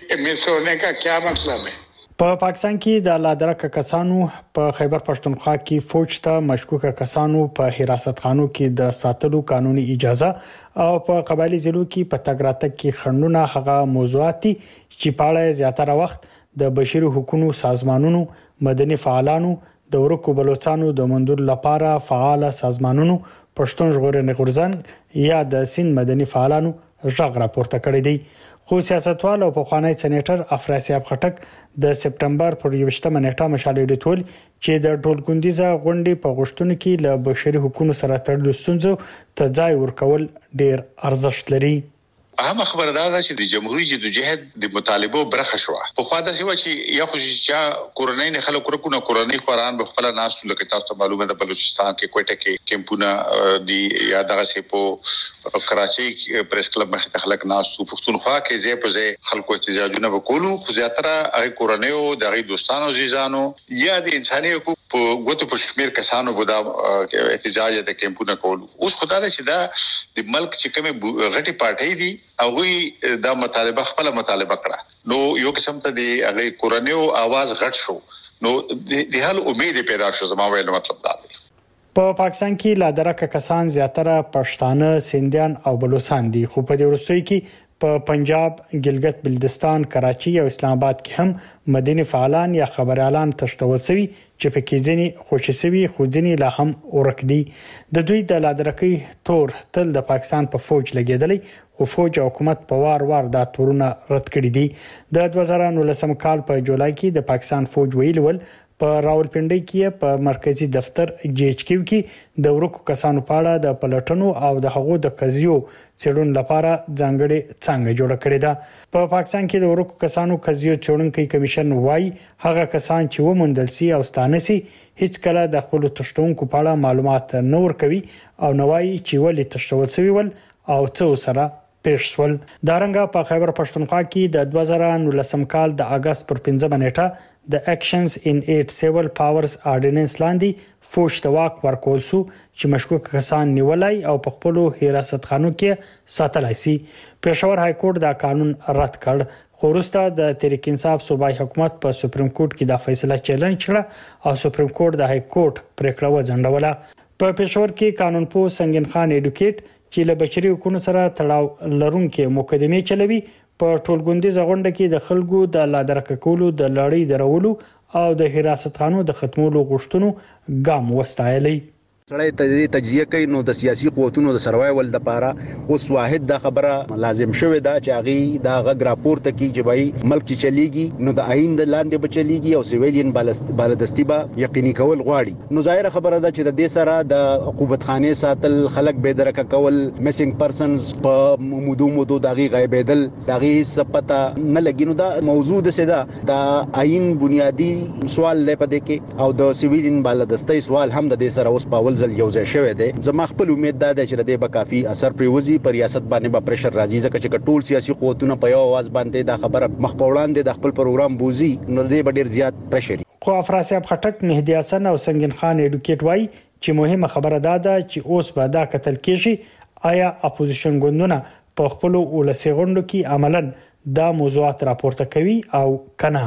S22: ده.
S1: په پاکستان کې د لادرکه کسانو په خیبر پښتونخوا کې فوج ته مشکوکه کسانو په حراست خانو کې د ساتلو قانوني اجازه او په قبایلی ضلعو کې په تګراتک کې خندونه هغه موضوعات چې په اړه زیاتره وخت د بشري حقوقو سازمانونو، مدني فعالانو، د ورکو بلوچستانو د مندور لپاره فعال سازمانونو، پښتون ژغورنې غورځنګ یا د سین مدني فعالانو ژغ راپورته کړی دی. خو سیاستوال او پخوانی سېنیټر افراسیاب خټک د سپټمبر پر 21 نیټه مشالې ډیټول چې د ټولګوندیزه غونډې په غوښتنو کې له بشري حقوقو سره تړلو ستونزو ته ځای ورکول ډیر ارزښت لري.
S23: اهم خبره دا ده چې د جمهوریت جدوجہد د مطالبو برخه شو. په خوا د سیوا چې یا خو چې کورونای نه خلک ورکونه کورونای خوران به خپل ناس لکه تاسو معلومه ده بلوچستان کې کوټه کې کیمپونه دی یا دغه سي په کراچي پریس کلب مخ ته خلک ناس پښتونخوا کې ځای په ځای خلکو احتجاجونه وکولو. خو زیاتره هغه کورونای او دغه دوستانو عزیزانو یا د انساني حقوق په ګوتو په شمیر کسانو ودا احتجاج د کیمپونه کولو. اوس خدای دې چې دا د ملک چې کومه غټي پارټي دي او دا مطالبه خپل مطالبه کړه نو یو قسم ته دی هغه کورنیو आवाज غټ شو نو د حل امید پیدا شو. زما ویل مطلب دا دی
S1: په پاکستان کې لادرکه کسان زیاتره پښتانه، سیندیان او بلوچستان دي. خو په دې وروستیو کې په پنجاب، ګلګت بلتستان، کراچي او اسلام آباد کې هم مدني فعالان یا خبريالان تشتول شوي چې په کې ځینی خوشي شوي خو ځینی لا هم ورک دي. د دوی د لادرکې تور تل د پاکستان په فوج لګیدلې خو فوج او حکومت په وار دا تورونه رد کړي دي. د 2019 کال په جولای کې د پاکستان فوج ویلول په راولپنډي کې په مرکزی دفتر جی ایچ کیو کې د ورکو کسانو په اړه د پلټنو او د هغو د قضیو څېړنې لپاره ځانګړې څنګه جوړ کړې ده. په پاکستان کې د ورکو کسانو قضیو څېړونکو کمیشن وايي هغه کسان چې ومندل سي او ستانه سي هیڅ کله د خپل تشتونکو په اړه معلومات نه ورکوي او نوای چې ولې تشتول سوي ول او څو سره پیښ شول. دارنګه په خیبر پښتونخوا کې د 2019 کال د اگست پر 15 نیټه د اکشنز ان 8 سیول پاورز آرډیننس لاندې فوج ته واک ورکول شو چې مشکوک کسان نیولای او په خپل حراست خانو کې ساتلای شي. پېښور های کورټ دا قانون رد کړ. خو وروسته د تحریک انصاف صوبایي حکومت په سپریم کورټ کې دا فیصله چیلنج کړه او سپریم کورټ د های کورټ پریکړه وځنډوله. په پېښور کې قانونپوه سنگین خان ایډوکیټ چې له بشري حقوقو سره تړاو لرونکي مقدمې چلوي په ټولګوندیزه غونډه کې د خلکو د لادرکه کولو د لړۍ درولو او د حراست خانو د ختمولو غوښتنو ګام وستایلی.
S24: سړی ته تجزیه کوي نو د سیاسي قوتونو د سروایول د پاره اوس واحد د خبره لازم شوه دا چې هغه د غږ راپورته کی چې بای ملک چې چلیږي نو د آئین د لاندې بچلیږي او سیویلین بالادستی به یقیني کول غواړي. نو ظاهر خبره ده چې د دې سره د عقوبت خانه ساتل، خلک به درکه کول، میسنګ پرسنز په مودو دغه غیبیدل دغه سپتا نه لګینو. دا موضوع د سدا د آئین بنیادی سوال لې پدې کې او د سیویلین بالادستی سوال هم د دې سره اوس پاول ځل یو ځای شوی دی. زما خپل امید ده چې د دې به کافي اثر پریوزي پر ریاست باندې به پریشر راځي ځکه چې ټول سیاسي قوتونه په یو आवाज باندې دا خبره مخ په وړاندې د خپل پروګرام بوزي نو دې به ډیر زیات پریشر.
S1: خو افراسیاب خټک، مهدی حسن او سنگین خان ایډوکیټ وایي چې مهمه خبره ده چې اوس به دا کتل کېږي آیا اپوزیشن ګوندونه په خپل ولسی غونډو کې عملاً دا موضوعات راپورته کوي او کنه.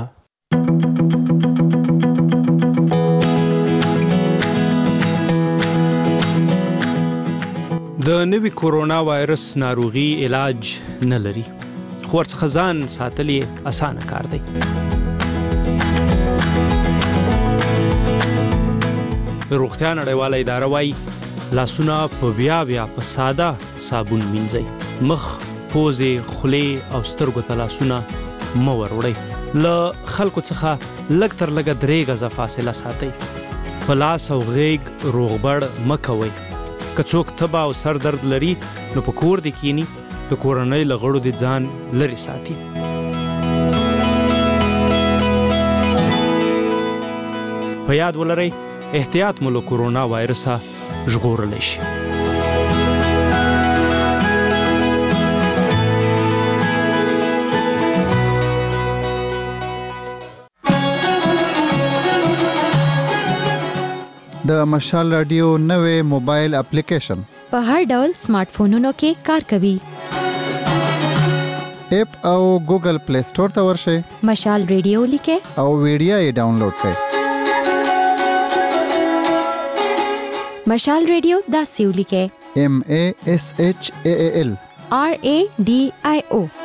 S25: د نوي کورونا وایرس ناروغي علاج نه لري خو ورڅخه ځان ساتل یې اسانه کار دی. روغتیا نړیواله اداره وايي لاسونه په بیا په ساده صابون مینځئ. مخ، پوزې، خولې او سترګو ته لاسونه مه وروړئ. له خلکو څخه لږ تر لږه 3 غزه فاصله ساتئ. په لاس او غیږ روغبړ مه کوئ. که څوک تبه او سر درد لري نو په کور دې کینی، د کورنۍ له غړو دې ځان لرې ساتي. په یاد ولرئ احتیاط مو له کورونا وایرسه ژغورلی شي.
S2: د مشال رادیو نوې موبایل اپلیکیشن
S3: په هر ډول سمارټ فونونو کې کار کوي.
S2: اپ او ګوګل پلی سٹور ته ورشئ.
S3: مشال رادیو لیکه
S2: او ویډیو یې ډاونلوډ کړئ.
S3: مشال رادیو دا سیو لیکه
S2: MASHAAL
S3: RADIO